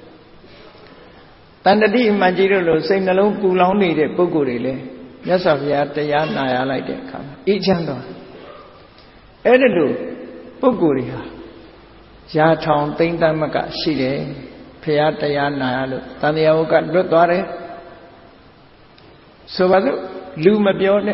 တန်တတိအမှန်ကြီးတို့လိုစိတ်နှလုံးပူလောင်နေတဲ့ပုဂ္ဂိုလ်တွေလည်းမြတ်စွာဘုရားတရားနာရလိုက်တဲ့အခါမှာအေးချမ်းသွားအဲ့ဒါလိုပုဂ္ဂိုလ်တွေဟာရာထောင်သိန်းတန်းမကရှိတယ်ဘုရားတရားနာရလို့တန်တရားဝကလွတ်သွားတယ်ဆိုပါစို့လူမပြောနဲ့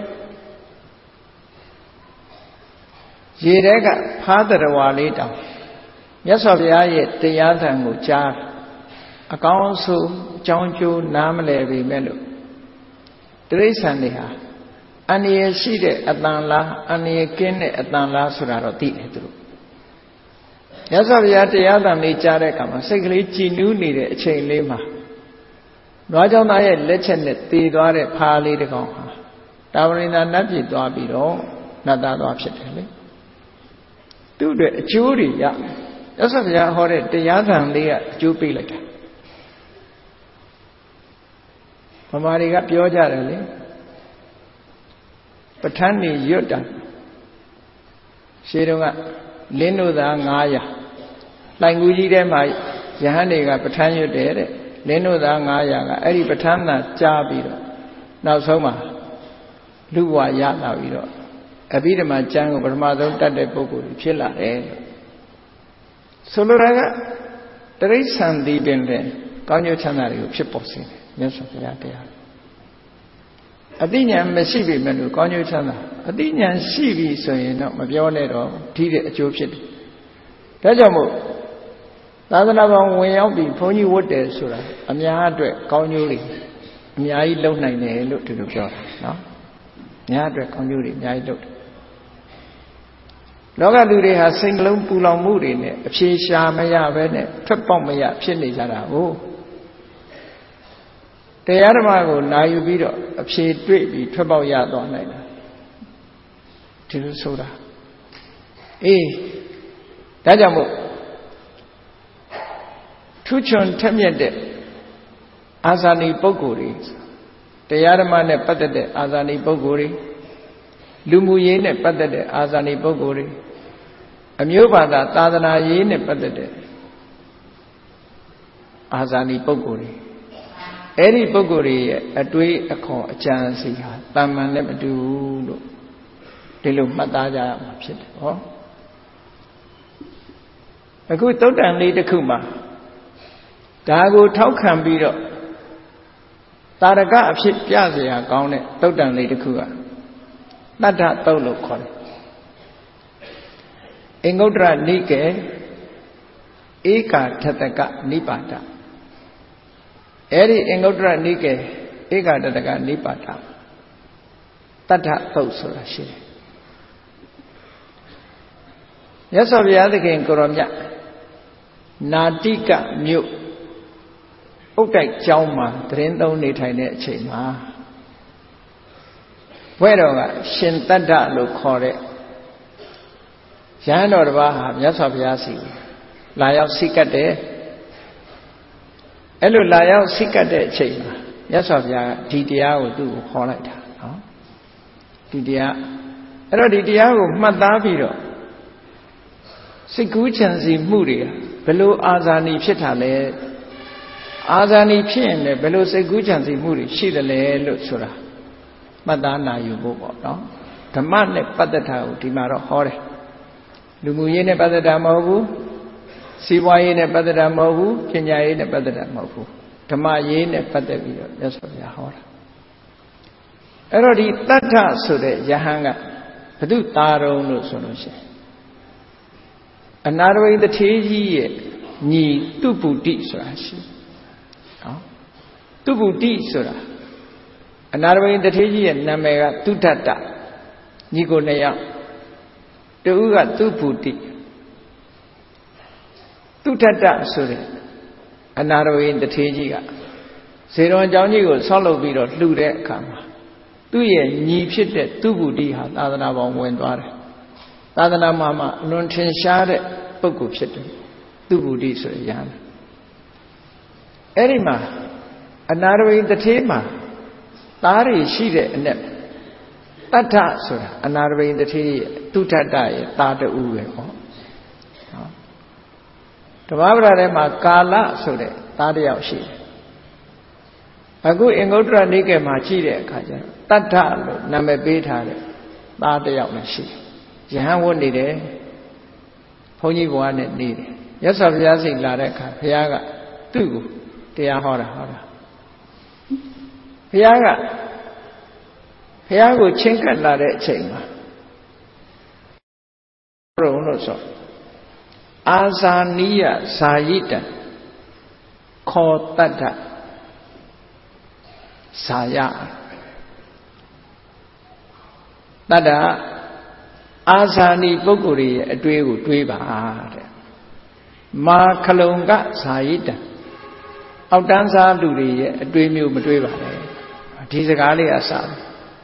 ရေထဲကဖားတရဝါလေးတောင်မြတ်စွာဘုရားရဲ့တရားသံကိုကြားအကောင်းဆုံးအကြောင်းကျိုးနားမလည်ပေမဲ့လို့တိရစ္ဆာန်တွေဟာအန္တရာယ်ရှိတဲ့အတန်လားအန္တရာယ်ကင်းတဲ့အတန်လားဆိုတာတော့သိတယ်သူတို့မြတ်စွာဘုရားတရားသံလေးကြားတဲ့အခါမှာစိတ်ကလေးကြည်နူးနေတဲ့အချိန်လေးမှာနွားကြောင့်သားရဲ့လက်ချက်နဲ့တည်သွားတဲ့ဖားလေးတစ်ကောင်ဟာတာဝရိန္ဒာနတ်ပြည်သွားပြီးတော့နတ်သားသွားဖြစ်တယ်လေသူ့အတွက်အကျိုးတွေရမြတ်စွာဘုရားဟောတဲ့တရားသံလေးကအကျိုးပေးလိုက်တာဗမာတွေကပြောကြတယ်လေပဋ္ဌာန်းနေရွတ်တာရှေးတုန်းကလင်းတို့သား900လှိုင်ကူကြီးထဲမှာယဟန်တွေကပဋ္ဌာန်းရွတ်တယ်တဲ့လင်းတို့သား900ကအဲ့ဒီပဋ္ဌာန်းသာကြားပြီးတော့နောက်ဆုံးမှာလူဘဝရလာပြီးတော့အဘိဓမ္မာကျမ်းကိုပထမဆုံးတတ်တဲ့ပုဂ္ဂိုလ်ကြီးဖြစ်လာတယ်ဆိုလိုတာကတိရစ္ဆာန်ဒီပင်တဲ့ကောင်းကျိုးချမ်းသာတွေကိုဖြစ်ပေါ်စေတယ်မြတ်စွာဘုရားတရားအသိဉာဏ်မရှိပြီမဲ့လို့ကောင်းကျိုးချမ်းသာအသိဉာဏ်ရှိပြီဆိုရင်တော့မပြောနဲ့တော့ဒီတဲ့အကျိုးဖြစ်တယ်ဒါကြောင့်မို့သာသနာ့ဘောင်ဝင်ရောက်ပြီးဘုန်းကြီးဝတ်တယ်ဆိုတာအများအတွက်ကောင်းကျိုးတွေအများကြီးလုပ်နိုင်တယ်လို့ဒီလိုပြောတာနော်အများအတွက်ကောင်းကျိုးတွေအများကြီးလုပ်တယ်လောကလူတွေဟာစိတ်နှလုံးပူလောင်မှုတွေနဲ့အဖြေရှာမရဘဲနဲ့ထွက်ပေါက်မရဖြစ်နေကြတာကိုတရားဓမ္မကိုနာယူပြီးတော့အဖြေတွေ့ပြီးထွက်ပေါက်ရသွားနိုင်တာဒီလိုဆိုတာအေးဒါကြောင့်မို့ထူးချွန်ထက်မြက်တဲ့အာဇာနည်ပုဂ္ဂိုလ်တွေတရားဓမ္မနဲ့ပတ်သက်တဲ့အာဇာနည်ပုဂ္ဂိုလ်တွေလူမှုရေးနဲ့ပတ်သက်တဲ့အာဇာနည်ပုဂ္ဂိုလ်တွေအမျိုးဘာသာသာသနာရေးနဲ့ပတ်သက်တဲ့အာဇာနည်ပုဂ္ဂိုလ်တွေအဲ့ဒီပုဂ္ဂိုလ်တွေရဲ့အတွေးအခေါ်အကြံစီဟာတမန်နဲ့မတူဘူးလို့ဒီလိုမှတ်သားကြရမှာဖြစ်တယ်ဟောအခုသုတ်တန်လေးတစ်ခုမှာဒါကိုထောက်ခံပြီးတော့တာရကအဖြစ်ပြเสียကောင်းတဲ့သုတ်တန်လေးတစ်ခုကတတ္ထသုတ်လို့ခေါ်တယ်အင်္ဂုတ္တရနိကေဧကာထတကနိပါဒအဲ့ဒီအင်္ဂုတ္တရနိကေဧကာထတကနိပါဒတတ္ထသုတ်ဆိုတာရှိတယ်မြတ်စွာဘုရားသခင်ကိုရောမြတ်နာတိကမြို့ဥဒ္ဒိုက်ကျောင်းမှာတရင်သုံးနေထိုင်တဲ့အချိန်မှာဘွဲတော်ကရှင်တတ္တလို့ခေါ်တဲ့ရဟန်းတော်တစ်ပါးဟာမြတ်စွာဘုရားစီလာရောက်စိကတ်တယ်အဲ့လိုလာရောက်စိကတ်တဲ့အချိန်မှာမြတ်စွာဘုရားကဒီတရားကိုသူ့ကိုခေါ်လိုက်တာနော်ဒီတရားအဲ့တော့ဒီတရားကိုမှတ်သားပြီးတော့စိတ်ကူးချမ်းစီမှုတွေဘယ်လိုအာဇာနည်ဖြစ်တာလဲအာဇာနည်ဖြစ်ရင်လည်းဘယ်လိုစိတ်ကူးချမ်းစီမှုတွေရှိတယ်လဲလို့ဆိုတာမှတ်သားနာယူဖို့ပေါ့နော်ဓမ္မနဲ့ပတ်သက်တာကိုဒီမှာတော့ဟောတယ်လူမှုရေးနဲ့ပတ်သက်တာမဟုတ်ဘူးစီးပွားရေးနဲ့ပတ်သက်တာမဟုတ်ဘူးပညာရေးနဲ့ပတ်သက်တာမဟုတ်ဘူးဓမ္မရေးနဲ့ပတ်သက်ပြီးတော့မြတ်စွာဘုရားဟောတာအဲ့တော့ဒီတတ္ထဆိုတဲ့ယဟန်ကဘု து တာရုံလို့ဆိုလို့ရှိရင်အနာရဝိတထေးကြီးရဲ့ညီတုပုတိဆိုတာရှိနော်တုပုတိဆိုတာအနာရဝိတထေးကြီးရဲ့နာမည်ကတုဒ္ဒတညီကိုနှစ်ယောက်တူကတုပုတိတုဒ္ဒတဆိုတဲ့အနာရဝိတထေးကြီးကဇေရဝံကျောင်းကြီးကိုဆောက်လုပ်ပြီးတော့လှူတဲ့အခါမှာသူ့ရဲ့ညီဖြစ်တဲ့တုပုတိဟာသာသနာပေါင်းဝင်သွားတယ်သာသနာမှာအလွန်ထင်ရှားတဲ့ပုဂ္ဂိုလ်ဖြစ်တယ်တုပုတိဆိုရဟန်းအဲ့ဒီမှာအနာရဝိတထေးမှာသားတွေရှိတဲ့အ내တတ္ထဆိုတာအနာရဝိတထေးရဲ့တုထတရဲ့သားတူပဲပေါ့နော်ဓမ္မပဒထဲမှာကာလဆိုတဲ့သားတစ်ယောက်ရှိတယ်အခုအင်္ဂုတ္တရနိကေမှာကြည့်တဲ့အခါကျတော့တတ္ထလို့နာမည်ပေးထားတဲ့သားတစ်ယောက်လည်းရှိတယ်ယဟန်ဝတ်နေတယ်ဘုန်းကြီးဘဝနဲ့နေတယ်မြတ်စွာဘုရားစိတ်လာတဲ့အခါဘုရားကသူ့ကိုတရားဟောတာဘုရားကိုချင်းကပ်လာတဲ့အချိန်မှာဘုရားလို့ဆိုအာဇာနိယဇာယိတံခောတတ္ထဇာယတတ္တအာဇာနိပုဂ္ဂိုလ်ရဲ့အတွေးကိုတွေးပါတဲ့မာခလုံကဇာယိတံအောက်တန်းစားလူတွေရဲ့အတွေးမျိုးမတွေးပါနဲ့ဒီစကားလေးအစတယ်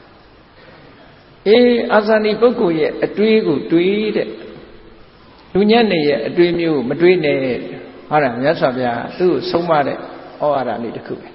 အာဇာနည်ပုဂ္ဂိုလ်ရဲ့အတွေးကိုတွေးတဲ့လူညံ့နေရဲ့အတွေးမျိုးကိုမတွေးနဲ့ဟောတာမြတ်စွာဘုရားသူ့ကိုဆုံးမတဲ့ဩဝါဒလေးတစ်ခုပဲ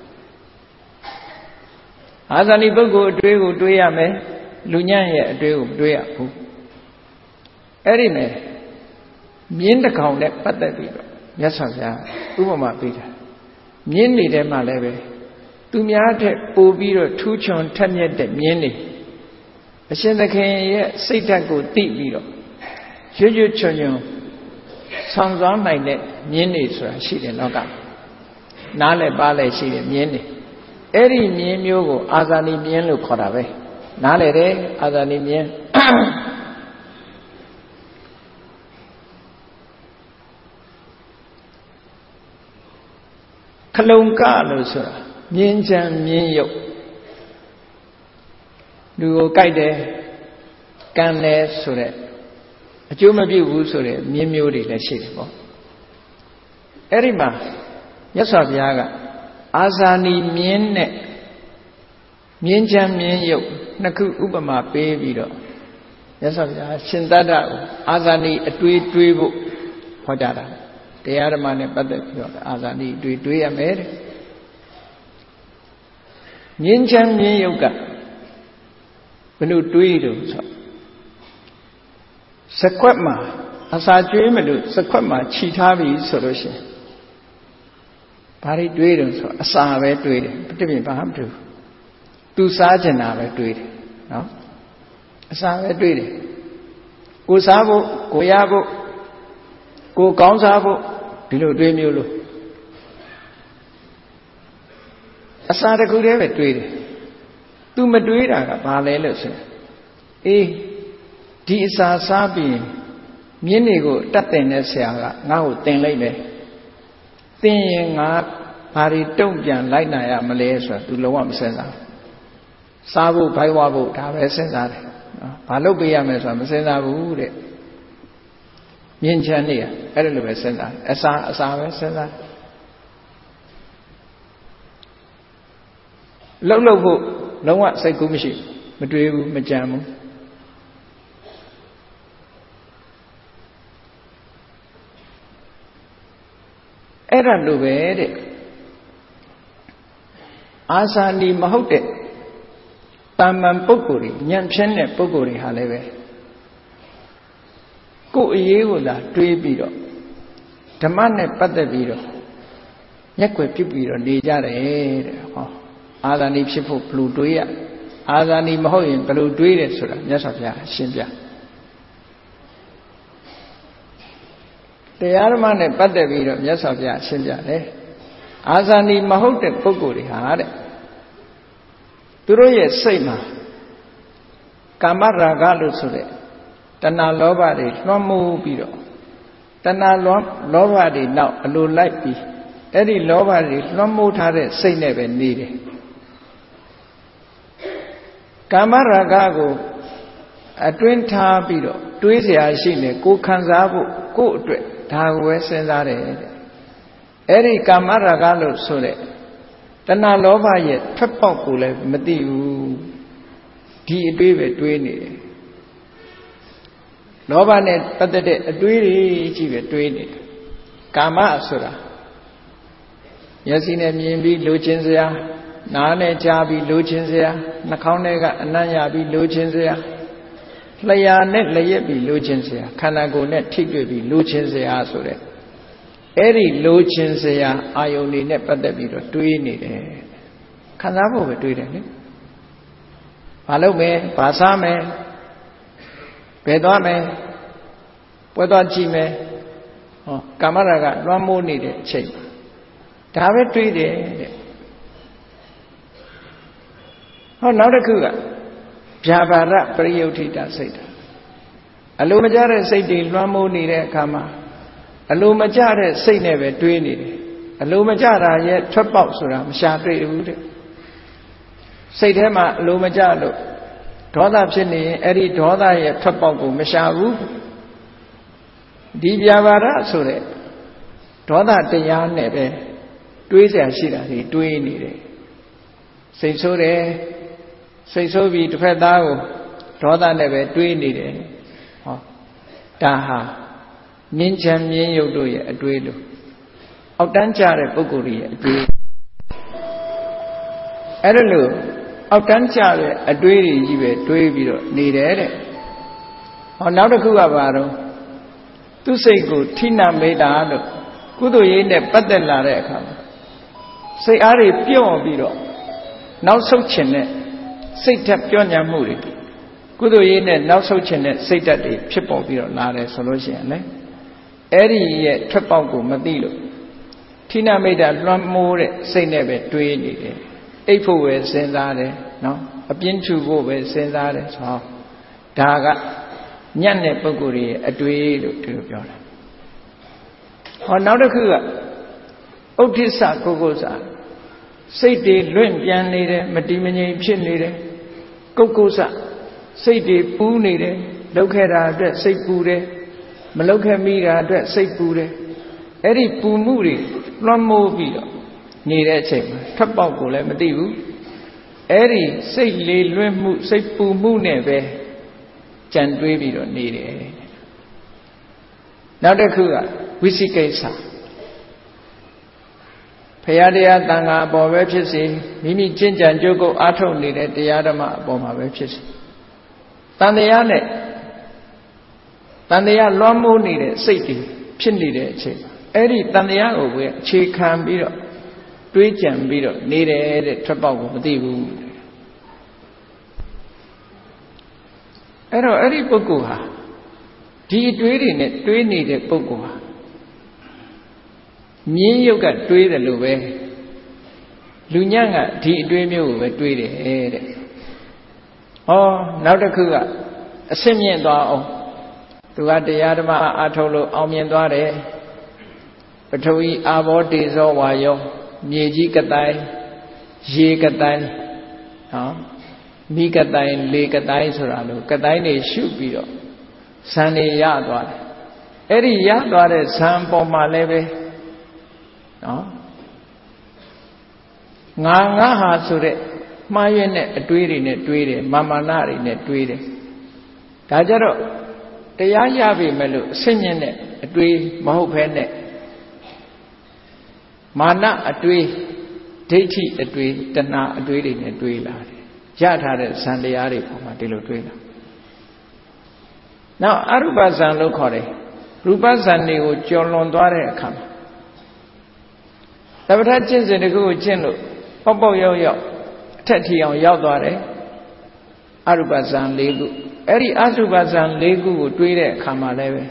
အာဇာနည်ပုဂ္ဂိုလ်အတွေးကိုတွေးရမယ်လူညံ့ရဲ့အတွေးကိုမတွေးရဘူးအဲ့ဒီနဲ့မြင်းတစ်ကောင်နဲ့ပတ်သက်ပြီးတော့မြတ်စွာဘုရားဥပမာပေးတာမြင်းနေတဲ့မှာလည်းပဲသူများထက်ပိုပြီးတော့ထူးချွန်ထက်မြက်တဲ့မြင်းတွေအရှင်သခင်ရဲ့စိတ်ဓာတ်ကိုသိပြီးတော့ရွရွချွန်ချွန်ဆောင်ဆောင်နိုင်တဲ့မြင်းတွေဆိုတာရှိတယ်လောကနားလည်းပါလည်းရှိတယ်မြင်းတွေအဲ့ဒီမြင်မျိုးကိုအာဇာနည်မြင်လို့ခေါ်တာပဲနားလေတယ်အာဇာနည်မြင်ခလုံကလို့ဆိုတာမြင်ချမ်းမြင်ရုပ်လူကိုကြိုက်တယ်ကံတယ်ဆိုတဲ့အကျိုးမပြုဘူးဆိုတဲ့မြင်မျိုးတွေလည်းရှိတယ်ပေါ့အဲ့ဒီမှာမြတ်စွာဘုရားကအာဇာနည်မြင်နဲ့မြင်ချမ်းမြင်ရုပ်နှစ်ခုဥပမာပေးပြီးတော့မြတ်စွာဘုရားရှင်သတ္တကိုအာဇာနည်အတွေးတွေးဖို့ဟောကြားတာတရားဓမ္မနဲ့ပတ်သက်ပြီးတော့အာဇာနည်အတွေးတွေးရမယ်တဲ့မြင်ချမ်းမြင်ရုပ်ကဘယ်လိုတွေးလို့ဆိုစကွက်မှာအစာကျွေးမလို့စကွက်မှာခြိထားပြီဆိုလို့ရှိရင်ဘာတွေတွေးတယ်ဆိုအစာပဲတွေးတယ်တပြင်းဘာမှမတွေ့ဘူးသူစားကျင်တာပဲတွေးတယ်နော်အစာပဲတွေးတယ်ကိုစားဖို့ကိုရဖို့ကိုကောင်းစားဖို့ဒီလိုတွေးမျိုးလို့အစာတစ်ခုတည်းပဲတွေးတယ်သူမတွေးတာကဘာလဲလို့ဆိုရင်အေးဒီအစာစားပြီးမြင်းတွေကိုတတ်တင်တဲ့ဆရာကငါ့ကိုတင်လိုက်မယ်တင်ရင်ငါဘာတွေတုံ့ပြန်လိုက်နိုင်ရမလဲဆိုတာ तू လုံးဝမစဉ်းစားစားဖို့ဘိုက်ဝဖို့ဒါပဲစဉ်းစားတယ်နော်ဘာလုပ်ပေးရမလဲဆိုတာမစဉ်းစားဘူးတဲ့မြင်ချမ်းနေရအဲ့ဒါလိုပဲစဉ်းစားအစာပဲစဉ်းစားလှုပ်ဖို့လုံးဝစိတ်ကူးမရှိမတွေးဘူးမကြံဘူးအဲ့ဒါလိုပဲတဲ့အာဇာနည်မဟုတ်တဲ့တာမန်ပုဂ္ဂိုလ်တွေဉာဏ်ဖြင်းတဲ့ပုဂ္ဂိုလ်တွေဟာလည်းပဲကိုယ်အရေးကိုသာတွေးပြီးတော့ဓမ္မနဲ့ပတ်သက်ပြီးတော့မျက်ွယ်ပြုပြီးတော့နေကြတယ်တဲ့ဟောအာဇာနည်ဖြစ်ဖို့ဘယ်လိုတွေးရအာဇာနည်မဟုတ်ရင်ဘယ်လိုတွေးတယ်ဆိုတာမြတ်စွာဘုရားရှင်းပြတရားဓမ္မနဲ့ပတ်သက်ပြီးတော့မြတ်စွာဘုရားရှင်းပြတယ်အာဇာနည်မဟုတ်တဲ့ပုဂ္ဂိုလ်တွေဟာတဲ့သူတို့ရဲ့စိတ်မှာကာမရာဂလို့ဆိုတဲ့တဏှာလောဘတွေလွှမ်းမိုးပြီးတော့တဏှာလောဘတွေနောက်အလိုလိုက်ပြီးအဲ့ဒီလောဘတွေလွှမ်းမိုးထားတဲ့စိတ်နဲ့ပဲနေတယ်ကာမရာဂကိုအတွင်းထားပြီးတော့တွေးเสียရှိနေကိုခံစားဖို့ကိုယ့်အတွက်ဒါကိုပဲစဉ်းစားတယ်တဲ့အဲ့ဒီကာမရာဂလို့ဆိုတဲ့တဏှာလောဘရဲ့ထွက်ပေါက်ကိုလည်းမသိဘူးဒီအတွေးပဲတွေးနေတယ်လောဘနဲ့ပတ်သက်တဲ့အတွေးတွေကြီးပဲတွေးနေတယ်ကာမဆိုတာမျက်စိနဲ့မြင်ပြီးလိုချင်စရာနားနဲ့ကြားပြီးလိုချင်စရာနှာခေါင်းထဲကအနံ့ရပြီးလိုချင်စရာလျှာနဲ့လျက်ပြီးလိုချင်စရာခန္ဓာကိုယ်နဲ့ထိတွေ့ပြီးလိုချင်စရာဆိုတဲ့အဲ့ဒီလိုချင်စရာအာယုန်တွေနဲ့ပတ်သက်ပြီးတော့တွေးနေတယ်ခံစားဖို့ပဲတွေးတယ်လေဘာလုပ်မယ်ဘာစားမယ်ဘယ်သွားမယ်ပွဲသွားကြည့်မယ်ဟောကာမရာဂလွှမ်းမိုးနေတဲ့အချိန်ဒါပဲတွေးတယ်တဲ့ဟောနောက်တစ်ခုကဗျာပါဒပရိယုဋ္ဌိတစိတ်အလိုမကျတဲ့စိတ်တွေလွှမ်းမိုးနေတဲ့အခါမှာအလိုမကျတဲ့စိတ်နဲ့ပဲတွေးနေတယ်အလိုမကျတာရဲ့ထွက်ပေါက်ဆိုတာမရှာတွေ့ဘူးတဲ့စိတ်ထဲမှာအလိုမကျလို့ဒေါသဖြစ်နေရင်အဲ့ဒီဒေါသရဲ့ထွက်ပေါက်ကိုမရှာဘူးဒီဗျာပါဒဆိုတဲ့ဒေါသတရားနဲ့ပဲတွေးเสียရှိတာတွေတွေးနေတယ်စိတ်ဆိုးတယ်စိတ်ဆိုးပြီးတစ်ဖက်သားကိုဒေါသနဲ့ပဲတွေးနေတယ်ဟောဒါဟာမြင်ချမ်းမြင်ရုပ်တို့ရဲ့အတွေးလို့အောက်တန်းကျတဲ့ပုဂ္ဂိုလ်ရဲ့အတွေးအဲ့ဒါလို့အောက်တန်းကျတဲ့အတွေးတွေကြီးပဲတွေးပြီးတော့နေတယ်တဲ့ဟောနောက်တစ်ခုကဘာတော့သူစိတ်ကိုထိနာမေတ္တာလို့ကုသိုလ်ရေးနဲ့ပတ်သက်လာတဲ့အခါမှာစိတ်အားတွေပြော့ပြီးတော့နောက်ဆုတ်ခြင်းနဲ့စိတ်ဓာတ်ပြောညံမှုတွေကုသိုလ်ရေးနဲ့နောက်ဆုတ်ခြင်းနဲ့စိတ်ဓာတ်တွေဖြစ်ပေါ်ပြီးတော့လာတယ်ဆိုလို့ရှိရင်လေအဲ့ဒီရဲ့ထွက်ပေါက်ကိုမသိလို့ထိနာမိတ်တာလွှမ်းမိုးတဲ့စိတ်နဲ့ပဲတွေးနေတယ်အိပ်ဖို့ပဲစဉ်းစားတယ်နော်အပြင်းထူဖို့ပဲစဉ်းစားတယ်ဆိုတော့ဒါကညံ့တဲ့ပုဂ္ဂိုလ်ရဲ့အတွေ့လို့ဒီလိုပြောတာဟောနောက်တစ်ခုကဥဒိစ္စကိုကုစစိတ်တွေလွင့်ပြန်နေတယ်မတည်မငြိမ်ဖြစ်နေတယ်ကုက္ကုစစိတ်တွေပူးနေတယ်လောက်ခဲ့တာအတွက်စိတ်ပူတယ်မလောက်ခဲ့မိတာအတွက်စိတ်ပူတယ်အဲ့ဒီပူမှုတွေလွှမ်းမိုးပြီးတော့နေတဲ့အချိန်မှာထွက်ပေါက်ကိုလည်းမသိဘူးအဲ့ဒီစိတ်လေလွင့်မှုစိတ်ပူမှုနဲ့ပဲကြံတွေးပြီးတော့နေတယ်နောက်တစ်ခုကဝိသိကိစ္စဘုရားတရားတန်ခါအပေါ်ပဲဖြစ်စေမိမိကျင့်ကြံကြိုးကုပ်အားထုတ်နေတဲ့တရားဓမ္မအပေါ်မှာပဲဖြစ်စေတန်တရားနဲ့တန်တရားလွှမ်းမိုးနေတဲ့စိတ်တွေဖြစ်နေတဲ့အချိန်အဲ့ဒီတန်တရားကိုပဲအခြေခံပြီးတော့တွေးကြံပြီးတော့နေတယ်တဲ့ထွက်ပေါက်ကိုမသိဘူးအဲ့တော့အဲ့ဒီပုဂ္ဂိုလ်ဟာဒီအတွေးတွေနဲ့တွေးနေတဲ့ပုဂ္ဂိုလ်ဟာမြင်းရုပ်ကတွေးတယ်လို့ပဲလူညံ့ကဒီအတွေးမျိုးကိုပဲတွေးတယ်တဲ့ဟောနောက်တစ်ခုကအဆင့်မြင့်သွားအောင်သူကတရားဓမ္မအားထုတ်လို့အောင်မြင်သွားတယ်ပထဝီအာဘောတေဇောဝါယောမြေကြီးကတိုင်ရေကတိုင်နော်မိကတိုင်လေကတိုင်ဆိုတာလို့ကတိုင်တွေရှုပြီးတော့ဇံတွေရသွားတယ်အဲ့ဒီရသွားတဲ့ဇံပေါ်မှာလည်းပဲနော်ငါဟာဆိုတဲ့မှားရွက်တဲ့အတွေးတွေနဲ့တွေးတယ်မာမာနတွေနဲ့တွေးတယ်ဒါကြတော့တရားရပြီမဲ့လို့အဆင့်မြင့်တဲ့အတွေးမဟုတ်ဘဲနဲ့မာနအတွေးဒိဋ္ဌိအတွေးတဏှာအတွေးတွေနဲ့တွေးလာတယ်ရထားတဲ့ဇံတရားတွေပေါ်မှာဒီလိုတွေးလာနောက်အရူပဇံလို့ခေါ်တယ်ရူပဇံတွေကိုကျော်လွန်သွားတဲ့အခါမှာတပ္ပထကျင့်စဉ်တစ်ခုကိုကျင့်လို့ပေါက်ပေါက်ရောက်ရောက်အထက်ထီအောင်ရောက်သွားတယ်အရူပဇံ၄ခုအဲ့ဒီအရူပဇံ၄ခုကိုတွေးတဲ့အခါမှာလည်းပဲ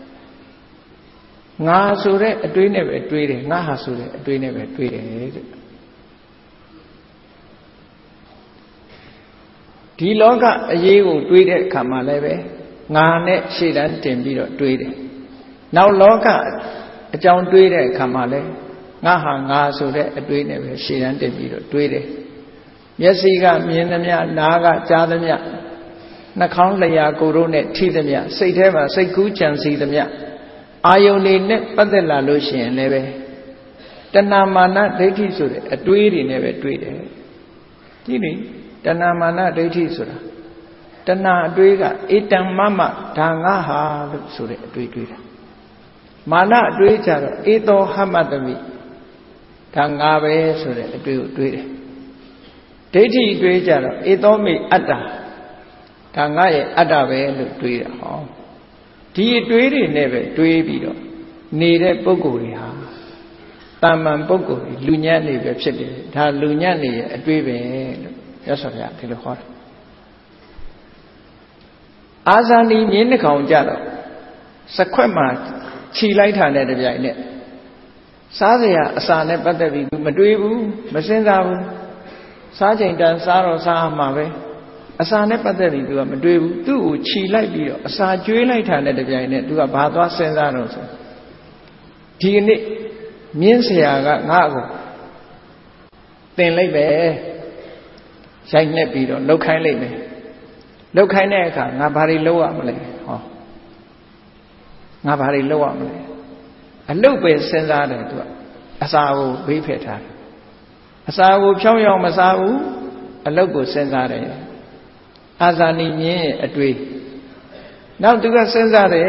ငါဆိုတဲ့အတွေးနဲ့ပဲတွေးတယ်ငါဟာဆိုတဲ့အတွေးနဲ့ပဲတွေးတယ်တဲ့ဒီလောကအရေးကိုတွေးတဲ့အခါမှာလည်းပဲငါနဲ့ရှေ့တန်းတင်ပြီးတော့တွေးတယ်နောက်လောကအကြောင်းတွေးတဲ့အခါမှာလည်းငါဟာငါဆိုတဲ့အတွေးနဲ့ပဲရှေ့တန်းတင်ပြီးတော့တွေးတယ်မျက်စိကမြင်သမျှနားကကြားသမျှနှာခေါင်းလျှာကိုယ်တို့နဲ့ထိသမျှစိတ်ထဲမှာစိတ်ကူးကြံစီသမျှအာယုန်တွေနဲ့ပတ်သက်လာလို့ရှိရင်လည်းပဲတဏမာနဒိဋ္ဌိဆိုတဲ့အတွေးတွေနဲ့ပဲတွေးတယ်ကြည့်လေတဏမာနဒိဋ္ဌိဆိုတာတဏအတွေးကဧတံမမဒါငါဟာလို့ဆိုတဲ့အတွေးတွေးတာမာနအတွေးကြတော့ဧသောဟမတမိဒါငါပဲဆိုတဲ့အတွေးကိုတွေးတယ်ဒိဋ္ဌိအတွေးကြတော့ဧသောမိအတ္တဒါငါရဲ့အတ္တပဲလို့တွေးတာဟောဒီအတွေးတွေနဲ့ပဲတွေးပြီးတော့နေတဲ့ပုဂ္ဂိုလ်တွေဟာတာမန်ပုဂ္ဂိုလ်တွေလူညံ့နေပဲဖြစ်တယ်ဒါလူညံ့နေရဲ့အတွေးပဲလို့ရသော်ဗျာဒီလိုဟောတာအာဇာနည်မြင်းနှကောင်ကြတော့စခွက်မှာခြိလိုက်တာနဲ့တပြိုင်နက်စားစရာအစာနဲ့ပတ်သက်ပြီးမတွေးဘူးမစင်စားဘူးစားချိန်တန်စားတော့စားမှာပဲအစာနဲ့ပတ်သက်ပြီးသူကမတွေးဘူးသူ့ကိုခြိလိုက်ပြီးတော့အစာကျွေးလိုက်တာနဲ့တပြိုင်နက်သူကဘာသွားစဉ်းစားတော့ဆိုဒီကနေ့မြင်းဆရာကငါ့ကိုတင်လိုက်ပဲရိုက်နှက်ပြီးတော့လှုပ်ခိုင်းလိုက်မယ်လှုပ်ခိုင်းတဲ့အခါငါဘာတွေလုပ်ရမလဲဟောငါဘာတွေလုပ်ရမလဲအလုပ်ပဲစဉ်းစားတယ်သူကအစာကိုဘေးဖယ်ထားတယ်အစာကိုဖြောင်းရောက်မစားဘူးအလုပ်ကိုစဉ်းစားတယ်အာဇာနည်မြင်းရဲ့အတွေ့နောက်သူကစဉ်းစားတယ်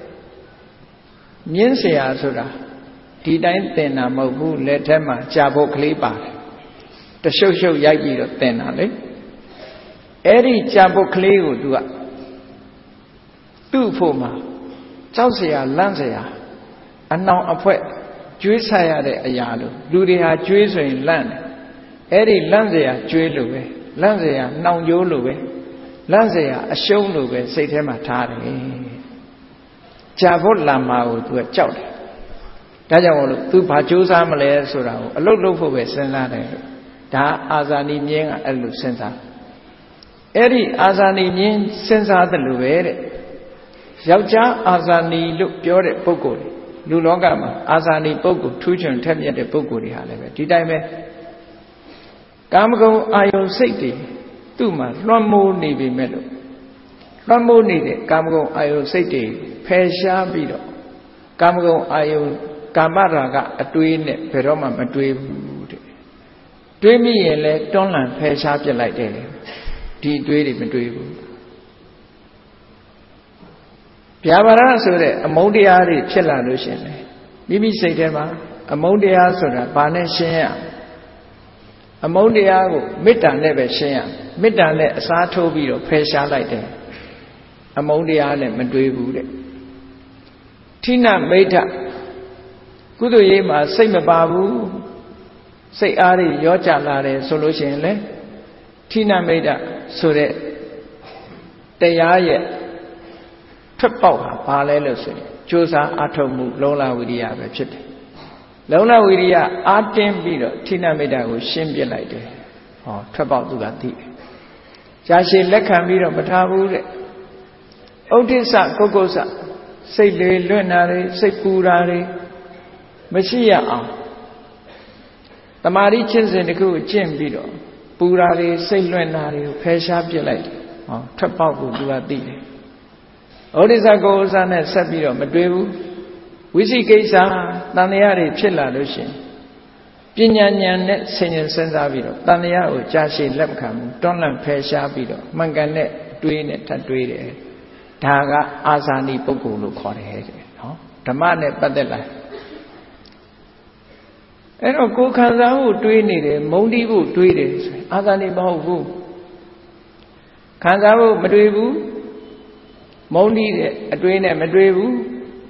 မြင်းเสียဆိုတာဒီတိုင်းတင်တာမဟုတ်ဘူးလက်ထက်မှာကြာဖို့ကလေးပါတယ်တရှုပ်ရှုပ်ရိုက်ပြီးတော့တင်တာလေအဲ့ဒီကြာဖို့ကလေးကိုသူကသူ့ဖို့မှာကြောက်เสียလန့်เสียအနှောင်အဖွဲကျွေးဆရတဲ့အရာလို့လူတွေဟာကျွေးဆိုရင်လန့်တယ်အဲ့ဒီလန့်เสียကျွေးလို့ပဲလန့်เสียနှောင်ကြိုးလို့ပဲလန့်เสียအရှုံးလို့ပဲစိတ်ထဲမှာထားတယ်ကြာဖို့လာမှာကိုသူကကြောက်တယ်ဒါကြောင့်မို့လို့သူဘာကြိုးစားမလဲဆိုတာကိုအလုတ်လုပ်ဖို့ပဲစဉ်းစားတယ်ဒါအာဇာနည်မြင်းကအဲ့လိုစဉ်းစားအဲ့ဒီအာဇာနည်မြင်းစဉ်းစားတယ်လို့ပဲတဲ့ယောက်ျားအာဇာနည်လို့ပြောတဲ့ပုဂ္ဂိုလ်လူလောကမှာအာဇာနည်ပုဂ္ဂိုလ်ထူးချွန်ထက်မြက်တဲ့ပုဂ္ဂိုလ်တွေဟာလည်းပဲဒီတိုင်းပဲကာမဂုဏ်အာယုန်စိတ်တွေသူ့မှာလွှမ်းမိုးနေပြီမဲ့လို့လွှမ်းမိုးနေတဲ့ကာမဂုဏ်အာယုန်စိတ်တွေဖယ်ရှားပြီးတော့ကာမဂုဏ်အာယုန်ကာမရာဂအတွေးနဲ့ဘယ်တော့မှမတွေးဘူးတဲ့တွေးမိရင်လည်းတွန်းလှန်ဖယ်ရှားပြစ်လိုက်တယ်ဒီတွေးတွေမတွေးဘူးဗျာပါဒဆိုတဲ့အမုန်းတရားတွေဖြစ်လာလို့ရှိရင်မိမိစိတ်ထဲမှာအမုန်းတရားဆိုတာဘာနဲ့ရှင်းရအမုန်းတရားကိုမေတ္တာနဲ့ပဲရှင်းရမေတ္တာနဲ့အစားထိုးပြီးတော့ဖယ်ရှားလိုက်တယ်အမုန်းတရားနဲ့မတွေးဘူးတဲ့ထိနမိဋ္ဌကုသိုလ်ရေးမှာစိတ်မပါဘူးစိတ်အားတွေရောကြလာတယ်ဆိုလို့ရှိရင်လေထိနမိဋ္ဌဆိုတဲ့တရားရဲ့ထွက်ပေါက်ဟာဘာလဲလို့ဆိုရင်ကြိုးစားအထောက်မှုလုံလဝိရိယပဲဖြစ်တယ်လုံလဝိရိယအားတင်းပြီးတော့ထိနမိဋ္ဌကိုရှင်းပြလိုက်တယ်ဟောထွက်ပေါက်သူကသိတယ်ရှားရှည်လက်ခံပြီးတော့မထားဘူးတဲ့ဥဒိစ္စကုက္ကုစ္စစိတ်လေလွင့်တာတွေစိတ်ပူတာတွေမရှိရအောင်တမာရီချင်းစဉ်တစ်ခုကိုကျင့်ပြီးတော့ပူတာတွေစိတ်လွင့်တာတွေကိုဖယ်ရှားပြစ်လိုက်တယ်ဟောထွက်ပေါက်ကိုသူကသိတယ်ဩဒိစ္စကုက္ကုစ္စနဲ့ဆက်ပြီးတော့မတွေးဘူးဝိသိကိစ္စတန်တရားတွေဖြစ်လာလို့ရှိရင်ပညာဉာဏ်နဲ့ဆင်ញင်စဉ်းစားပြီးတော့တန်တရားကိုကြာရှည်လက်မခံဘူးတွန်းလှန်ဖယ်ရှားပြီးတော့မှန်ကန်တဲ့တွေးနဲ့ထပ်တွေးတယ်ဒါကအာဇာနည်ပုဂ္ဂိုလ်လို့ခေါ်တယ်တဲ့နော်ဓမ္မနဲ့ပတ်သက်လာအဲ့တော့ကိုယ်ခံစားဖို့တွေးနေတယ်မုန်းတီးဖို့တွေးတယ်ဆိုရင်အာဇာနည်မဟုတ်ဘူးခံစားဖို့မတွေးဘူးမုန်းတီးတဲ့အတွေးနဲ့မတွေးဘူး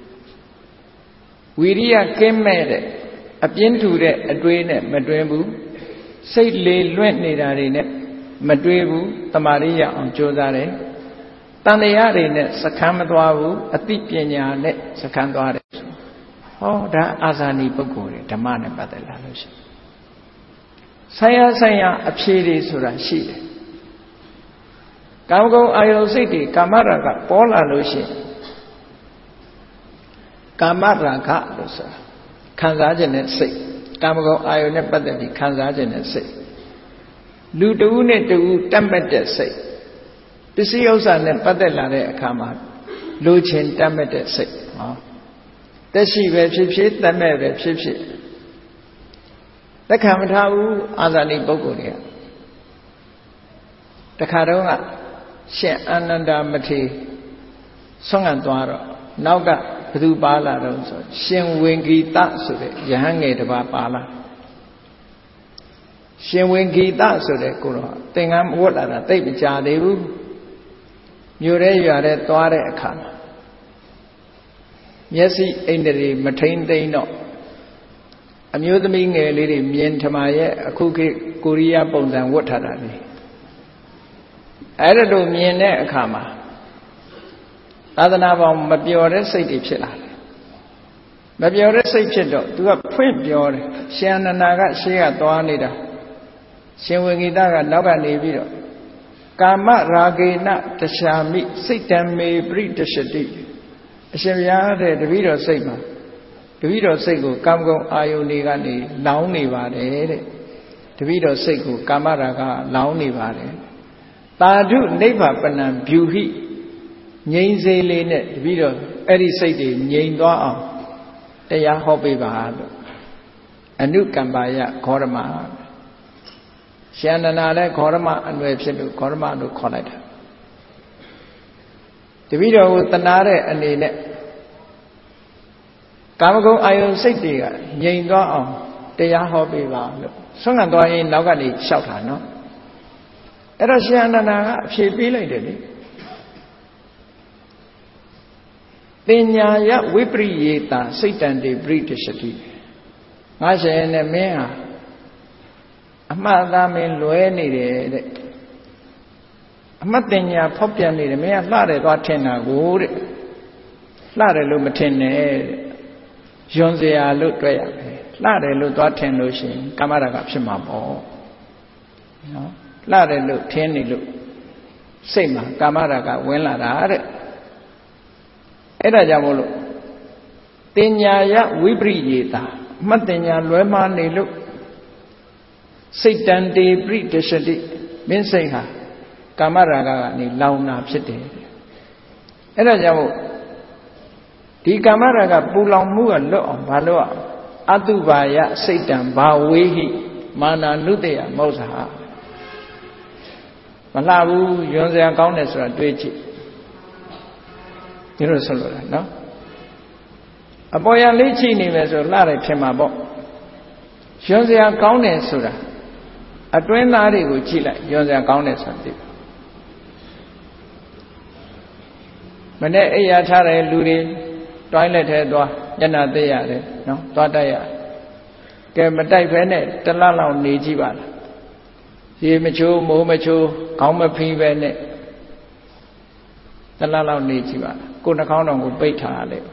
ဝီရိယကင်းမဲ့တဲ့အပြင်းထူတဲ့အတွေးနဲ့မတွင်ဘူးစိတ်လေလွင့်နေတာတွေနဲ့မတွေးဘူးတမာရိယအောင်ကြိုးစားတယ်တန်တရားတွေနဲ့စခန်းမသွားဘူးအသိပညာနဲ့စခန်းသွားတယ်ဟောဒါအာဇာနည်ပုဂ္ဂိုလ်တွေဓမ္မနဲ့ပတ်သက်လာလို့ရှိရင်ဆိုင်ရာအဖြေတွေဆိုတာရှိတယ်ကာမဂုဏ်အာယုစိတ်တွေကာမရာဂပေါ်လာလို့ရှိရင်ကာမရာဂလို့ဆိုတာခံစားခြင်းနဲ့စိတ်ကာမဂုဏ်အာယုနဲ့ပတ်သက်ပြီးခံစားခြင်းနဲ့စိတ်လူတဦးနဲ့တဦးတတ်မှတ်တဲ့စိတ်ပစ္စည်းဥစ္စာနဲ့ပတ်သက်လာတဲ့အခါမှာလိုချင်တတ်မှတ်တဲ့စိတ်ဟောတက်ရှိပဲဖြစ်ဖြစ်တတ်မဲ့ပဲဖြစ်ဖြစ်လက်ခံမထားဘူးအာဇာနည်ပုဂ္ဂိုလ်တွေကတခါတော့ကရှင်အာနန္ဒာမထေရဆွမ်းခံသွားတော့နောက်ကဘယ်သူပါလာတော့ဆိုရှင်ဝင်ဂီတဆိုတဲ့ယဟန်ငယ်တစ်ပါးပါလာရှင်ဝင်ဂီတဆိုတဲ့ကိုတော့သင်္ကန်းဝတ်လာတာသိပ်မကြသေးဘူးမြို့ရဲရွာရဲသွားတဲ့အခါမှာမျက်စိအိန္ဒြေမထိန်သိမ့်တော့အမျိုးသမီးငယ်လေးတွေမြင်ထမရဲ့အခုခေတ်ကိုရီးယားပုံစံဝတ်ထားတာလေအဲ့ဒါလိုမြင်တဲ့အခါမှာသာသနာပေါင်းမပျော်တဲ့စိတ်တွေဖြစ်လာတယ်မပျော်တဲ့စိတ်ဖြစ်တော့သူကဖွင့်ပြောတယ်ရှင်အနန္ဒာကရှေးကသွားနေတာရှင်ဝေဂီတကနောက်ကနေပြီးတော့ကာမရာဂေနတရှာမိစိတ်တံမေပရိတရှတိအရှင်ဘုရားတဲ့တပည့်တော်စိတ်မှာတပည့်တော်စိတ်ကိုကာမဂုဏ်အာယုန်တွေကနေလောင်းနေပါတယ်တဲ့တပည့်တော်စိတ်ကိုကာမရာဂလောင်းနေပါတယ်သာဓုနိဗ္ဗာပနံဗျူဟိငြိမ်းစေးလေးနဲ့တပည့်တော်အဲ့ဒီစိတ်တွေငြိမ်သွားအောင်တရားဟောပေးပါလို့အနုကမ္ပါယခောရမရှင်အနန္ဒာလည်းခောရမအနွယ်ဖြစ်လို့ခောရမလို့ခေါ်လိုက်တာတပည့်တော်ကိုတနာတဲ့အနေနဲ့ကာမဂုဏ်အာယုန်စိတ်တွေကငြိမ်သွားအောင်တရားဟောပေးပါလို့ဆွမ်းခံသွားရင်နောက်ကနေလျှောက်တာနော်အဲ့တော့ရှင်အနန္ဒာကအဖြေပေးလိုက်တယ်လေတင်ညာယဝိပရိယေတာစိတ်တံတေပရိတရှတိငါရှင်နဲ့မင်းဟာအမှတ်သားမင်းလွဲနေတယ်တဲ့အမှတ်တင်ညာဖောက်ပြန်နေတယ်မင်းကလှတယ်သွားထင်တာကိုတဲ့လှတယ်လို့မထင်နဲ့တဲ့ယွန်စရာလို့တွေ့ရမယ်လှတယ်လို့သွားထင်လို့ရှိရင်ကာမရာဂဖြစ်မှာပေါ့နော်လှတယ်လို့ထင်းနေလို့စိတ်မှာကာမရာဂဝင်လာတာတဲ့အဲ့ဒါကြောင့်မို့လို့တင်ညာယဝိပရိယေတာအမှတ်တင်ညာလွဲမှားနေလို့စိတ်တန်တေပရိတရှတိမင်းစိတ်ဟာကာမရာဂကနေလောင်တာဖြစ်တယ်အဲ့ဒါကြောင့်မို့ဒီကာမရာဂပူလောင်မှုကလွတ်အောင်မလုပ်အောင်အတုပါယစိတ်တံဘာဝေဟိမာနာနုတ္တယမောဇာမလှဘူးယွန်းစရာကောင်းတယ်ဆိုတာတွေးကြည့်ဒီလိုဆိုလို့လားနော်အပေါ်ရလေးချိနေမယ်ဆိုလှတယ်ဖြစ်မှာပေါ့ယွန်းစရာကောင်းတယ်ဆိုတာအတွင်းသားတွေကိုကြည့်လိုက်ယွန်းစရာကောင်းတယ်ဆိုတာသိမနဲ့အိယာထားတဲ့လူတွေတွိုင်းလက်ထဲသွားညနာသိရတယ်နော်သွားတိုက်ရကဲမတိုက်ဖဲနဲ့တလလောက်နေကြည့်ပါလားရေမချိုးမိုးမချိုးခေါင်းမဖီးပဲနဲ့တလလောက်နေကြည့်ပါလားကိုယ်နှာခေါင်းတော်ကိုပိတ်ထားရလေ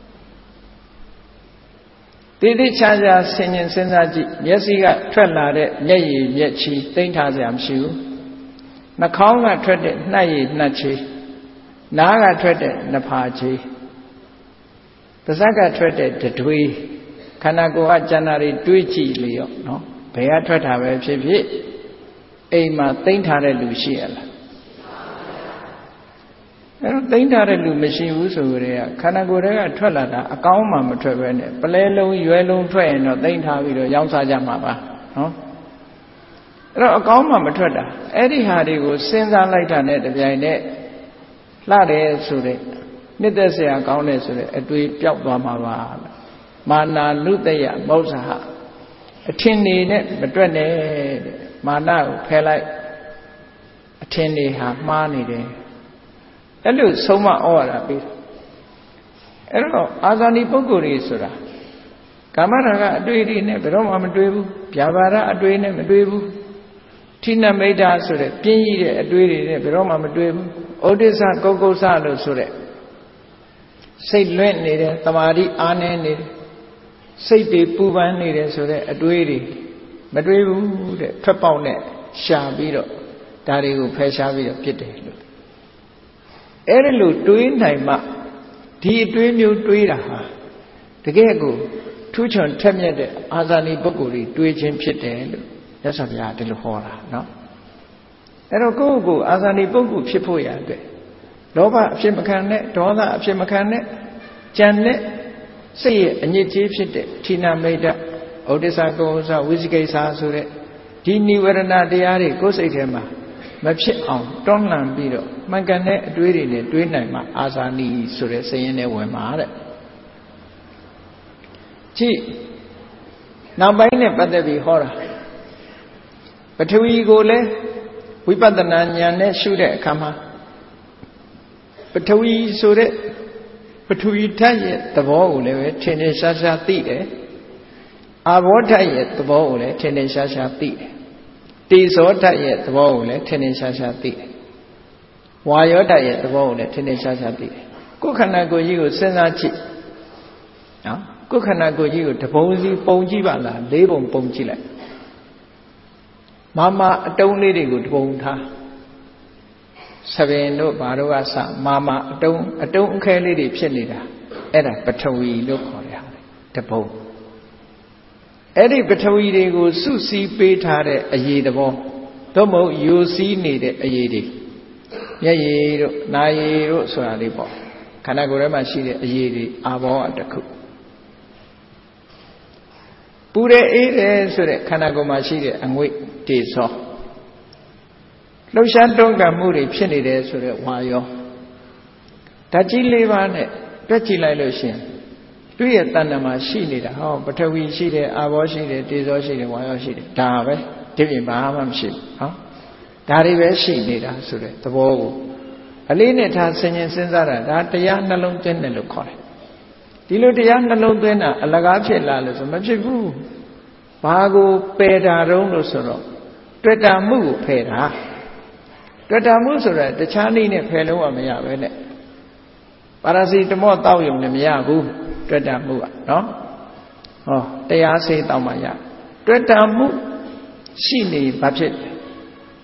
တိတိချာချာဆင်ញင်စဉ်းစားကြည့်မျက်စိကထွက်လာတဲ့မျက်ရည်မျက်ချီသိမ့်ထားစရာမရှိဘူးနှာခေါင်းကထွက်တဲ့နှက်ရည်နှက်ချီနားကထွက်တဲ့နှဖာချီပါးစပ်ကထွက်တဲ့တတွေးခန္ဓာကိုယ်ကကျန်တာတွေတွေးကြည့်လေရောနော်ဘယ်ကထွက်တာပဲဖြစ်ဖြစ်အိမ်မှာသိမ့်ထားတဲ့လူရှိရလားအဲ့တော့သိမ့်ထားတဲ့လူမရှိဘူးဆိုကြတဲ့ခန္ဓာကိုယ်တွေကထွက်လာတာအကောင်းမှမထွက်ပဲနဲ့ပလဲလုံးရွယ်လုံးထွက်ရင်တော့သိမ့်ထားပြီးတော့ရောင်းစားကြမှာပါနော်အဲ့တော့အကောင်းမှမထွက်တာအဲ့ဒီဟာတွေကိုစဉ်းစားလိုက်တာနဲ့တပြိုင်နက်လှတယ်ဆိုတဲ့နှစ်သက်စရာကောင်းတယ်ဆိုတဲ့အတွေ့ပျောက်သွားမှာပါမာနာနုတ္တယမောဇဟအထင်နေနဲ့မတွက်နဲ့တဲ့မာနကိုဖယ်လိုက်အထင်နေဟာမှားနေတယ်အဲ့လိုဆုံးမဩဝါဒပေးတယ်အဲ့တော့အာဇာနည်ပုဂ္ဂိုလ်တွေဆိုတာကာမရာဂအတွေ့အထိနဲ့ဘယ်တော့မှမတွေ့ဘူးဗျာပါဒအတွေ့နဲ့မတွေ့ဘူးထိနမိတ်တာဆိုတဲ့ပြင်းကြီးတဲ့အတွေ့တွေနဲ့ဘယ်တော့မှမတွေ့ဘူးဩဒိစ္စကုက္ကုစ္စလို့ဆိုတဲ့စိတ်လွင့်နေတယ်တမာတိအားနည်းနေတယ်စိတ်တွေပူပန်နေတယ်ဆိုတဲ့အတွေးတွေမတွေးဘူးတဲ့ထွက်ပေါက်နဲ့ရှာပြီးတော့ဒါတွေကိုဖယ်ရှားပြီးတော့ပြစ်တယ်လို့အဲ့ဒါလို့တွေးနိုင်မှဒီအတွေးမျိုးတွေးတာဟာတကယ်ကိုထူးချွန်ထက်မြက်တဲ့အာဇာနည်ပုဂ္ဂိုလ်တွေတွေးခြင်းဖြစ်တယ်လို့မြတ်စွာဘုရားဒီလိုဟောတာနော်အဲ့တော့ကိုယ့်ကိုယ်အာဇာနည်ပုဂ္ဂိုလ်ဖြစ်ဖို့ရတဲ့လောဘအဖြစ်မခံနဲ့ဒေါသအဖြစ်မခံနဲ့ကြံတဲ့စိတ်ရဲ့အညစ်အကြေးဖြစ်တဲ့ဌိနမိတ်တဩဒိစ္စကုဥ္စဝိသိကိစ္စဆိုတဲ့ဒီနိဝရဏတရားတွေကိုယ်စိတ်ထဲမှာမဖြစ်အောင်တွန်းလှန်ပြီးတော့မှန်ကန်တဲ့အတွေးတွေနဲ့တွေးနိုင်မှအာဇာနည်ဆိုတဲ့စိတ်ရင်းနဲ့ဝင်မှာတဲ့ကြည့်နောက်ပိုင်းနဲ့ပတ်သက်ပြီးဟောတာပထဝီကိုလည်းဝိပဿနာဉာဏ်နဲ့ရှုတဲ့အခါမှာပထဝီဆိုတဲ့ပထဝီဓာတ်ရဲ့သဘောကိုလည်းပဲထင်ထင်ရှားရှားသိတယ်အာဘောဓာတ်ရဲ့သဘောကိုလည်းထင်ထင်ရှားရှားသိတယ်တေဇောဓာတ်ရဲ့သဘောကိုလည်းထင်ထင်ရှားရှားသိတယ်ဝါယောဓာတ်ရဲ့သဘောကိုလည်းထင်ထင်ရှားရှားသိတယ်ကိုယ်ခန္ဓာကိုယ်ကြီးကိုစဉ်းစားကြည့်နော်ကိုယ်ခန္ဓာကိုယ်ကြီးကိုတပုံစီပုံကြည့်ပါလား၄ပုံပုံကြည့်လိုက်မာမအတုံးလေးတွေကိုတပုံထားဆပင်တို့ဘာတို့ကစမာမအတုံးအခဲလေးတွေဖြစ်နေတာအဲ့ဒါပထဝီလို့ခေါ်တယ်ဟာတပုံအဲ့ဒီပထဝီတွေကိုစုစည်းပေးထားတဲ့အရေးသဘောသို့မဟုတ်ယူစည်းနေတဲ့အရေးတွေမျက်ရည်တို့နာရည်တို့ဆိုတာလေးပေါ့ခန္ဓာကိုယ်ထဲမှာရှိတဲ့အရေးတွေအာဘောအတစ်ခုပူတယ်အေးတယ်ဆိုတဲ့ခန္ဓာကိုယ်မှာရှိတဲ့အငွေ့တေဇောလှုပ်ရှားတွန်းကန်မှုတွေဖြစ်နေတယ်ဆိုတဲ့ဝါယောဓာတ်ကြီး၄ပါးနဲ့တွက်ကြည့်လိုက်လို့ရှိရင်သူ့ရဲ့တဏ္ဍာမှာရှိနေတာဟောပထဝီရှိတယ်အာဘောရှိတယ်တေဇောရှိတယ်ဝါယောရှိတယ်ဒါပဲဒီပြင်ဘာမှမရှိဘူးဟောဒါတွေပဲရှိနေတာဆိုတဲ့သဘောကိုအလေးနဲ့ထားဆင်ញင်စဉ်းစားတာဒါတရားနှလုံးသွင်းတယ်လို့ခေါ်တယ်ဒီလိုတရားနှလုံးသွင်းတာအလကားဖြစ်လာလို့ဆိုမဖြစ်ဘူးဘာကိုပယ်တာတုံးလို့ဆိုတော့တွေ့တာမှုကိုဖယ်တာတွေ့တာမှုဆိုတာတခြားနည်းနဲ့ဖယ်လို့မရပဲနဲ့ပါရစီတမော့တောက်ယုံနဲ့မရဘူးတွေ့တာမှုကနော်ဟောတရားစေးတောက်မှရတွေ့တာမှုရှိနေဘာဖြစ်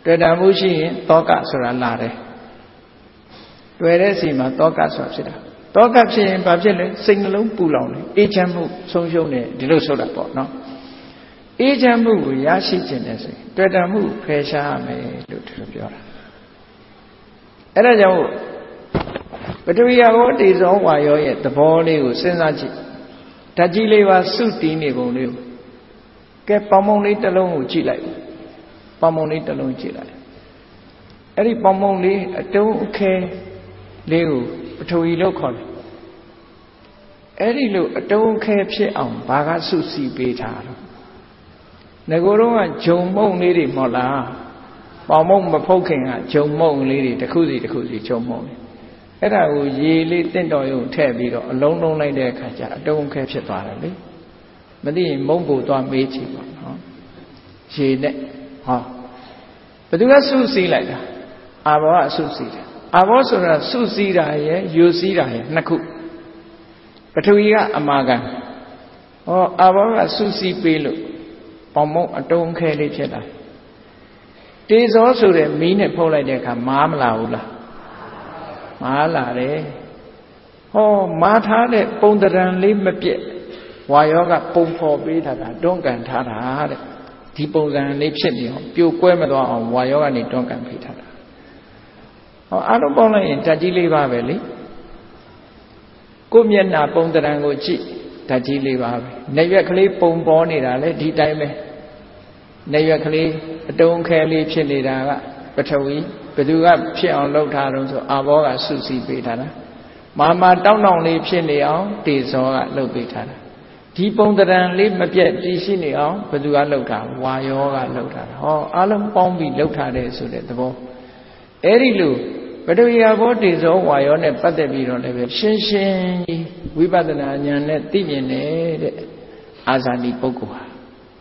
တွေ့တာမှုရှိရင်တောကဆိုတာလာတယ်တွေ့တဲ့စီမှာတောကဆိုတာဖြစ်တာတောကဖြစ်ရင်ဘာဖြစ်လဲစိတ်နှလုံးပူလောင်တယ်အေးချမ်းမှုဆုံးရှုံးတယ်ဒီလိုဆိုတာပေါ့နော်အေးချမ်းမှုကိုရရှိခြင်းနဲ့ဆိုရင်တွေ့တာမှုဖယ်ရှားရမယ်လို့သူပြောတာအဲ့ဒါကြောင့်ပထဝီဘောတေဇောဝါယောရဲ့သဘောလေးကိုစဉ်းစားကြည့်ဓာတ်ကြီးလေးပါစုတည်နေပုံလေးကိုကဲပေါင်ပုံလေးတစ်လုံးကိုကြည့်လိုက်ပေါင်ပုံလေးတစ်လုံးကြည့်လိုက်အဲ့ဒီပေါင်ပုံလေးအတုံးအခဲလေးကိုပထဝီလို့ခေါ်တယ်အဲ့ဒီလိုအတုံးအခဲဖြစ်အောင်ဘာကစုစည်းပေးထားတော့ငကိုယ်တော့ကဂျုံမုံလေးတွေမဟုတ်လားပေါင်မုံမဖုတ်ခင်ကဂျုံမုံလေးတွေတစ်ခုစီတစ်ခုစီဂျုံမုံလေးအဲ့ဒါကိုရေလေးတင့်တော်ရုံထည့်ပြီးတော့အလုံးလုံးလိုက်တဲ့အခါကျအတုံးခဲဖြစ်သွားတယ်လေမသိရင်မုံကိုသွားမေးချင်ပါနော်ရေနဲ့ဟောဘယ်သူကစုစည်းလိုက်တာအာဘောကစုစည်းတယ်အာဘောဆိုတာစုစည်းတာရယ်ယူစည်းတာရယ်နှစ်ခုပထဝီကအမာခံဟောအာဘောကစုစည်းပေးလို့ပေါင်မုံအတုံးခဲလေးဖြစ်လာတေဇောဆိုတဲ့မီးနဲ့ဖုတ်လိုက်တဲ့အခါမားမလာဘူးလားမားလာတယ်ဟောမာထားတဲ့ပုံတရံလေးမပြည့်ဝါယောကပုံဖော်ပေးထားတာတွန်းကန်ထားတာတဲ့ဒီပုံစံလေးဖြစ်နေအောင်ပြိုကွဲမသွားအောင်ဝါယောကနေတွန်းကန်ပေးထားတာဟောအားလုံးပေါင်းလိုက်ရင်ဓာတ်ကြီးလေးပါပဲလေကိုယ့်မျက်နှာပုံတရံကိုကြည့်ဓာတ်ကြီးလေးပါပဲနေရွက်ကလေးပုံပေါ်နေတာလေဒီတိုင်းပဲနေရွက်ကလေးအတုံးခဲလေးဖြစ်နေတာကပထဝီဘယ်သူကဖြစ်အောင်လုပ်ထားတော့ဆိုအာဘောကစုစည်းပေးထားတာမာတောင်းတောင်းလေးဖြစ်နေအောင်တေဇောကလုပ်ပေးထားတာဒီပုံတရံလေးမပြတ်တည်ရှိနေအောင်ဘယ်သူကလုပ်တာဝါယောကလုပ်တာဟောအလုံးပေါင်းပြီးလုပ်ထားတယ်ဆိုတဲ့သဘောအဲ့ဒီလိုပထဝီဘောတေဇောဝါယောနဲ့ပတ်သက်ပြီးတော့လည်းပဲရှင်းရှင်းကြီးဝိပဿနာဉာဏ်နဲ့သိမြင်တဲ့အာဇာနည်ပုဂ္ဂိုလ်ဟာ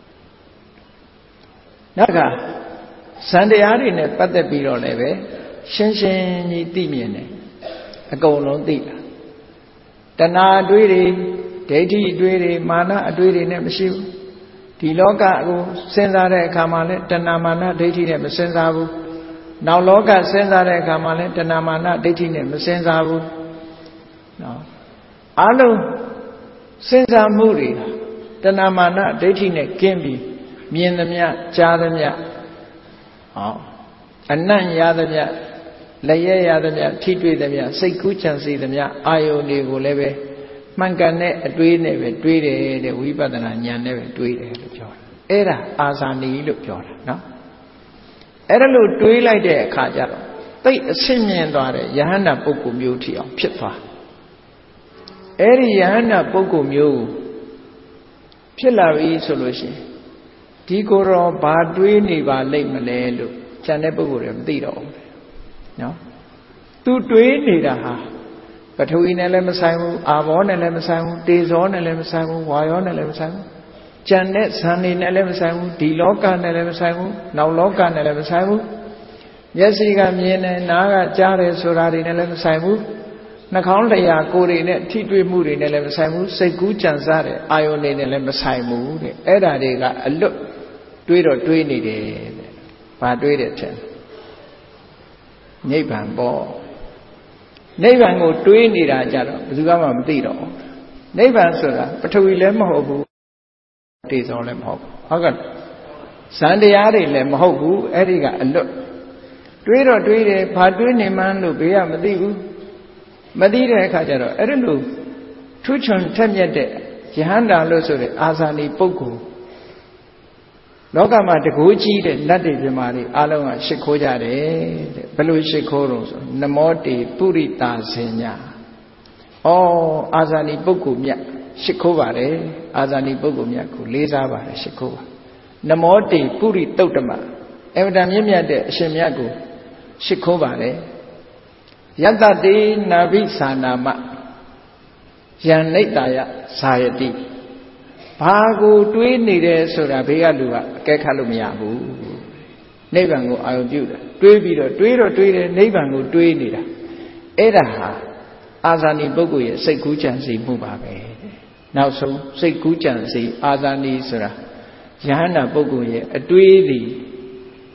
နောက်ကဇန်တရားတွေနဲ့ပတ်သက်ပြီးတော့လည်းပဲရှင်းရှင်းကြီးသိမြင်တယ်အကုန်လုံးသိတာတဏှာအတွေးတွေဒိဋ္ဌိအတွေးတွေမာနအတွေးတွေနဲ့မရှိဘူးဒီလောကကိုစဉ်းစားတဲ့အခါမှာလည်းတဏှာမာနဒိဋ္ဌိနဲ့မစဉ်းစားဘူးနောက်လောကစဉ်းစားတဲ့အခါမှာလည်းတဏှာမာနဒိဋ္ဌိနဲ့မစဉ်းစားဘူးနော်အလုံးစဉ်းစားမှုတွေတဏှာမာနဒိဋ္ဌိနဲ့ကင်းပြီးမြင်သမျှကြားသမျှဟောအနံ့ရသမျှလည်းရသမျှထိတွေ့သမျှစိတ်ကူးချမ်းစီသမျှအာယုန်တွေကိုလည်းပဲမှန်ကန်တဲ့အတွေးနဲ့ပဲတွေးတယ်တဲ့ဝိပဿနာဉာဏ်နဲ့ပဲတွေးတယ်လို့ပြောတာအဲ့ဒါအာဇာနည်လို့ပြောတာနော်အဲ့ဒါလို့တွေးလိုက်တဲ့အခါကျတော့သိအဆင့်မြင့်သွားတဲ့ယဟန္တာပုဂ္ဂိုလ်မျိုးထီအောင်ဖြစ်သွားအဲ့ဒီယဟန္တာပုဂ္ဂိုလ်မျိုးဖြစ်လာပြီဆိုလို့ရှိရင်ဒီကိုယ်တော်ဘာတွေးနေပါလိမ့်မလဲလို့ကျန်တဲ့ပုဂ္ဂိုလ်တွေမသိတော့ဘူးနော်သူတွေးနေတာဟာပထဝီနဲ့လည်းမဆိုင်ဘူးအာဘောနဲ့လည်းမဆိုင်ဘူးတေဇောနဲ့လည်းမဆိုင်ဘူးဝါယောနဲ့လည်းမဆိုင်ဘူးကျန်တဲ့ဇန်နေနဲ့လည်းမဆိုင်ဘူးဒီလောကနဲ့လည်းမဆိုင်ဘူးနောက်လောကနဲ့လည်းမဆိုင်ဘူးမျက်စိကမြင်တယ်နားကကြားတယ်ဆိုတာတွေနဲ့လည်းမဆိုင်ဘူးနှာခေါင်းလျှာကိုယ်တွေနဲ့ထိတွေ့မှုတွေနဲ့လည်းမဆိုင်ဘူးစိတ်ကူးကြံစားတဲ့အာယုန်တွေနဲ့လည်းမဆိုင်ဘူးတဲ့အဲ့ဒါတွေကအလွတ်တွေးတော့တွေးနေတယ်တဲ့ဘာတွေးတယ်ထင်နိဗ္ဗာန်ပေါ့နိဗ္ဗာန်ကိုတွေးနေတာကြတော့ဘယ်သူမှမသိတော့ဘူးနိဗ္ဗာန်ဆိုတာပထဝီလည်းမဟုတ်ဘူးတေဇောလည်းမဟုတ်ဘူးဟုတ်ကဲ့ဇန်တရားတွေလည်းမဟုတ်ဘူးအဲ့ဒီကအလွတ်တွေးတော့တွေးတယ်ဘာတွေးနေမှန်းလို့ဘေးကမသိဘူးမသိတဲ့အခါကျတော့အဲ့ဒါလို့ထူးချွန်ထက်မြက်တဲ့ယဟန္တာလို့ဆိုတဲ့အာဇာနည်ပုဂ္ဂိုလ်လောကမှာတကူကြီးတဲ့နတ်တွေပြမာတွေအားလုံးကရှ िख ိုးကြတယ်တဲ့ဘယ်လိုရှ िख ိုးတော့ဆိုနမောတေပုရိတာဇင်ညာဩအာဇာနည်ပုဂ္ဂိုလ်မြတ်ရှ िख ိုးပါတယ်အာဇာနည်ပုဂ္ဂိုလ်မြတ်ကိုလေးစားပါတယ်ရှ िख ိုးပါနမောတေပုရိတုတ်တမအဝတ္တမြင့်မြတ်တဲ့အရှင်မြတ်ကိုရှ िख ိုးပါတယ်ယတ္တတေနာဘိသာနာမယံနိတ္တယဇာယတိဘာကိုတွေးနေတယ်ဆိုတာဘေးကလူကအကဲခတ်လို့မရဘူးနိဗ္ဗာန်ကိုအာရုံပြုတာတွေးပြီးတော့တွေးတယ်နိဗ္ဗာန်ကိုတွေးနေတာအဲ့ဒါဟာအာဇာနည်ပုဂ္ဂိုလ်ရဲ့စိတ်ကူးကြံစည်မှုပါပဲနောက်ဆုံးစိတ်ကူးကြံစည်အာဇာနည်ဆိုတာယဟန္တာပုဂ္ဂိုလ်ရဲ့အတွေးသည်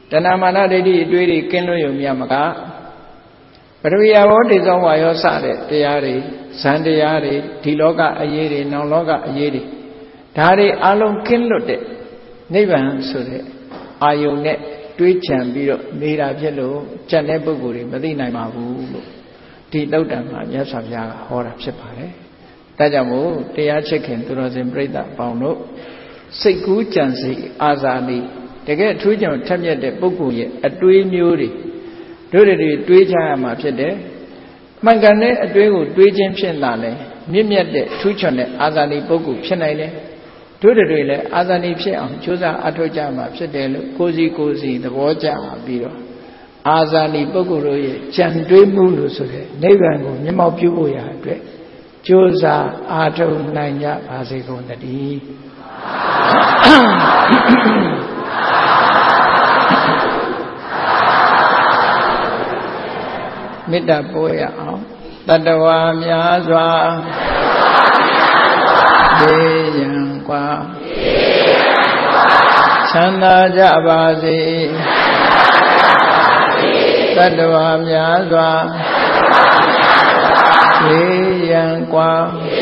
တဏမာနဒိဋ္ဌိအတွေးတွေကင်းလွတ်ရုံမြတ်မကပရဝိယဘောဒေဇောဝါယောစတဲ့တရားတွေဇန်တရားတွေဒီလောကအရေးတွေနောင်လောကအရေးတွေဒါတွေအလုံးကင်းလွတ်တဲ့နိဗ္ဗာန်ဆိုတဲ့အာယုန်နဲ့တွေးချံပြီးတော့နေတာဖြစ်လို့ကြက်တဲ့ပုဂ္ဂိုလ်တွေမသိနိုင်ပါဘူးလို့ဒီသုတ်တံမှာမြတ်စွာဘုရားကဟောတာဖြစ်ပါတယ်။ဒါကြောင့်မို့တရားချစ်ခင်သူတော်စင်ပြိဿပေါင်းတို့စိတ်ကူးကြံစိတ်အာဇာနည်တကယ်အထူးကြောင့်ထက်မြက်တဲ့ပုဂ္ဂိုလ်ရဲ့အတွေးမျိုးတွေတို့တွေတွေးချရမှာဖြစ်တယ်။မှန်ကန်တဲ့အတွေးကိုတွေးခြင်းဖြစ်လာလဲမြင့်မြတ်တဲ့ထူးချွန်တဲ့အာဇာနည်ပုဂ္ဂိုလ်ဖြစ်နိုင်တယ်။တို့တွေလည်းအာဇာနည်ဖြစ်အောင်ကြိုးစားအထောက်ကြမှာဖြစ်တယ်လို့ကိုယ်စီသဘောကျပြီးတော့အာဇာနည်ပုဂ္ဂိုလ်တို့ရဲ့ကြံတွေးမှုလို့ဆိုတဲ့နိဗ္ဗာန်ကိုမျက်မှောက်ပြုဖို့ရာအတွက်ကြိုးစားအားထုတ်နိုင်ကြပါစေကုန်သတည်းမေတ္တာပို့ရအောင်တတ္တဝါများစွာဒေယံကွာချမ်းသာကြပါစေတတ္တဝါများစွာဒေယံကွာ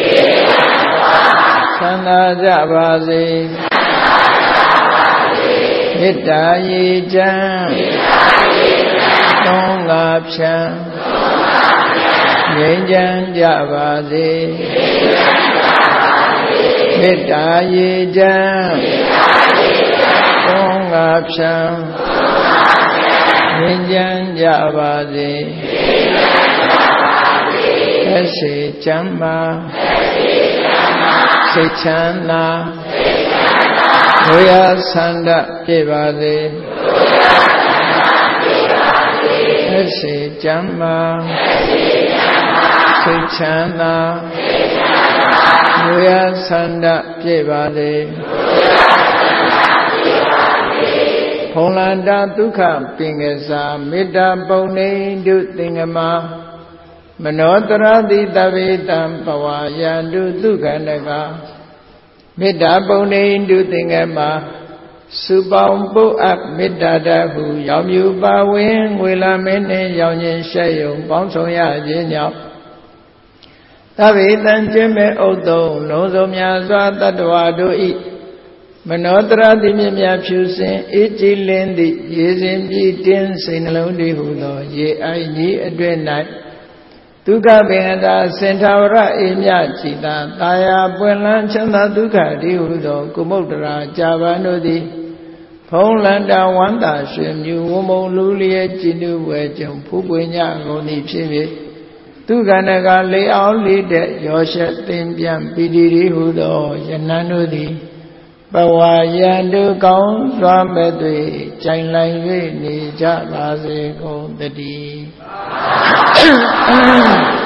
ချမ်းသာကြပါစေမေတ္တာရေချမ်းသုံးငါဖြံငြိမ်းချမ်းကြပါစေမေတ္တာရေချမ်းသုံးငါဖြံငြိမ်းချမ်းကြပါစေသက်ရှိချမ်းသာစိတ်ချမ်းသာဝိယာဆန္ဒပြည့်ပါစေသက်ရှိချမ်းသာစိတ်ချမ်းသာဝိယာဆန္ဒပြည့်ပါစေဖုံလန္တာဒုက္ခပင်ကစားမေတ္တာပုံနေတုသင်္ကမမနောတရတိတဗေတံဘဝယန္တုဒုက္ခနကမေတ္တာပုံနေတုသင်္ကမစုပေါင်းပုအပ်မေတ္တာတဟုရောင်မြူပါဝင်ငွေလာမင်းနှင့်ရောင်ခြင်းရှက်ယုံပေါင်းဆောင်ရခြင်းကြောင့်တဗေတံကျင့်မဲ့ဥဒ္ဒုံလုံးစုံများစွာတတ္တဝါတို့ဤမနောတရတိမြမြဖြူစင်အေးကြည်လင်းသည့်ရေစဉ်ပြည့်တင်းစိတ်နှလုံးတည်းဟုသောရေအိုင်ကြီးအတွင်၌ဒုက္ခပင်သာစင်ထာဝရအေးမြကြည်သာတာယာပွင့်လန်းချမ်းသာဒုက္ခတည်းဟုသောကုမုဒ္ဒရာကြာပန်တို့သည်ဖုံးလန္တာဝန္တာရွှင်မြူဝမုံလူလျက်ကြည်နူးဝဲကြုံဖူးပွင့်ကြကုန်သည်ဖြစ်၍ဒုက္ခနကလေအောင်လေးတဲ့ရောရှက်သင်ပြန်ပီတိတည်းဟုသောယနန်းတို့သည်ဘဝယန္တုကောင်းစွာမဲ့တွေကြိုင်လိုက်၍နေကြပါစေကုန်သတည်း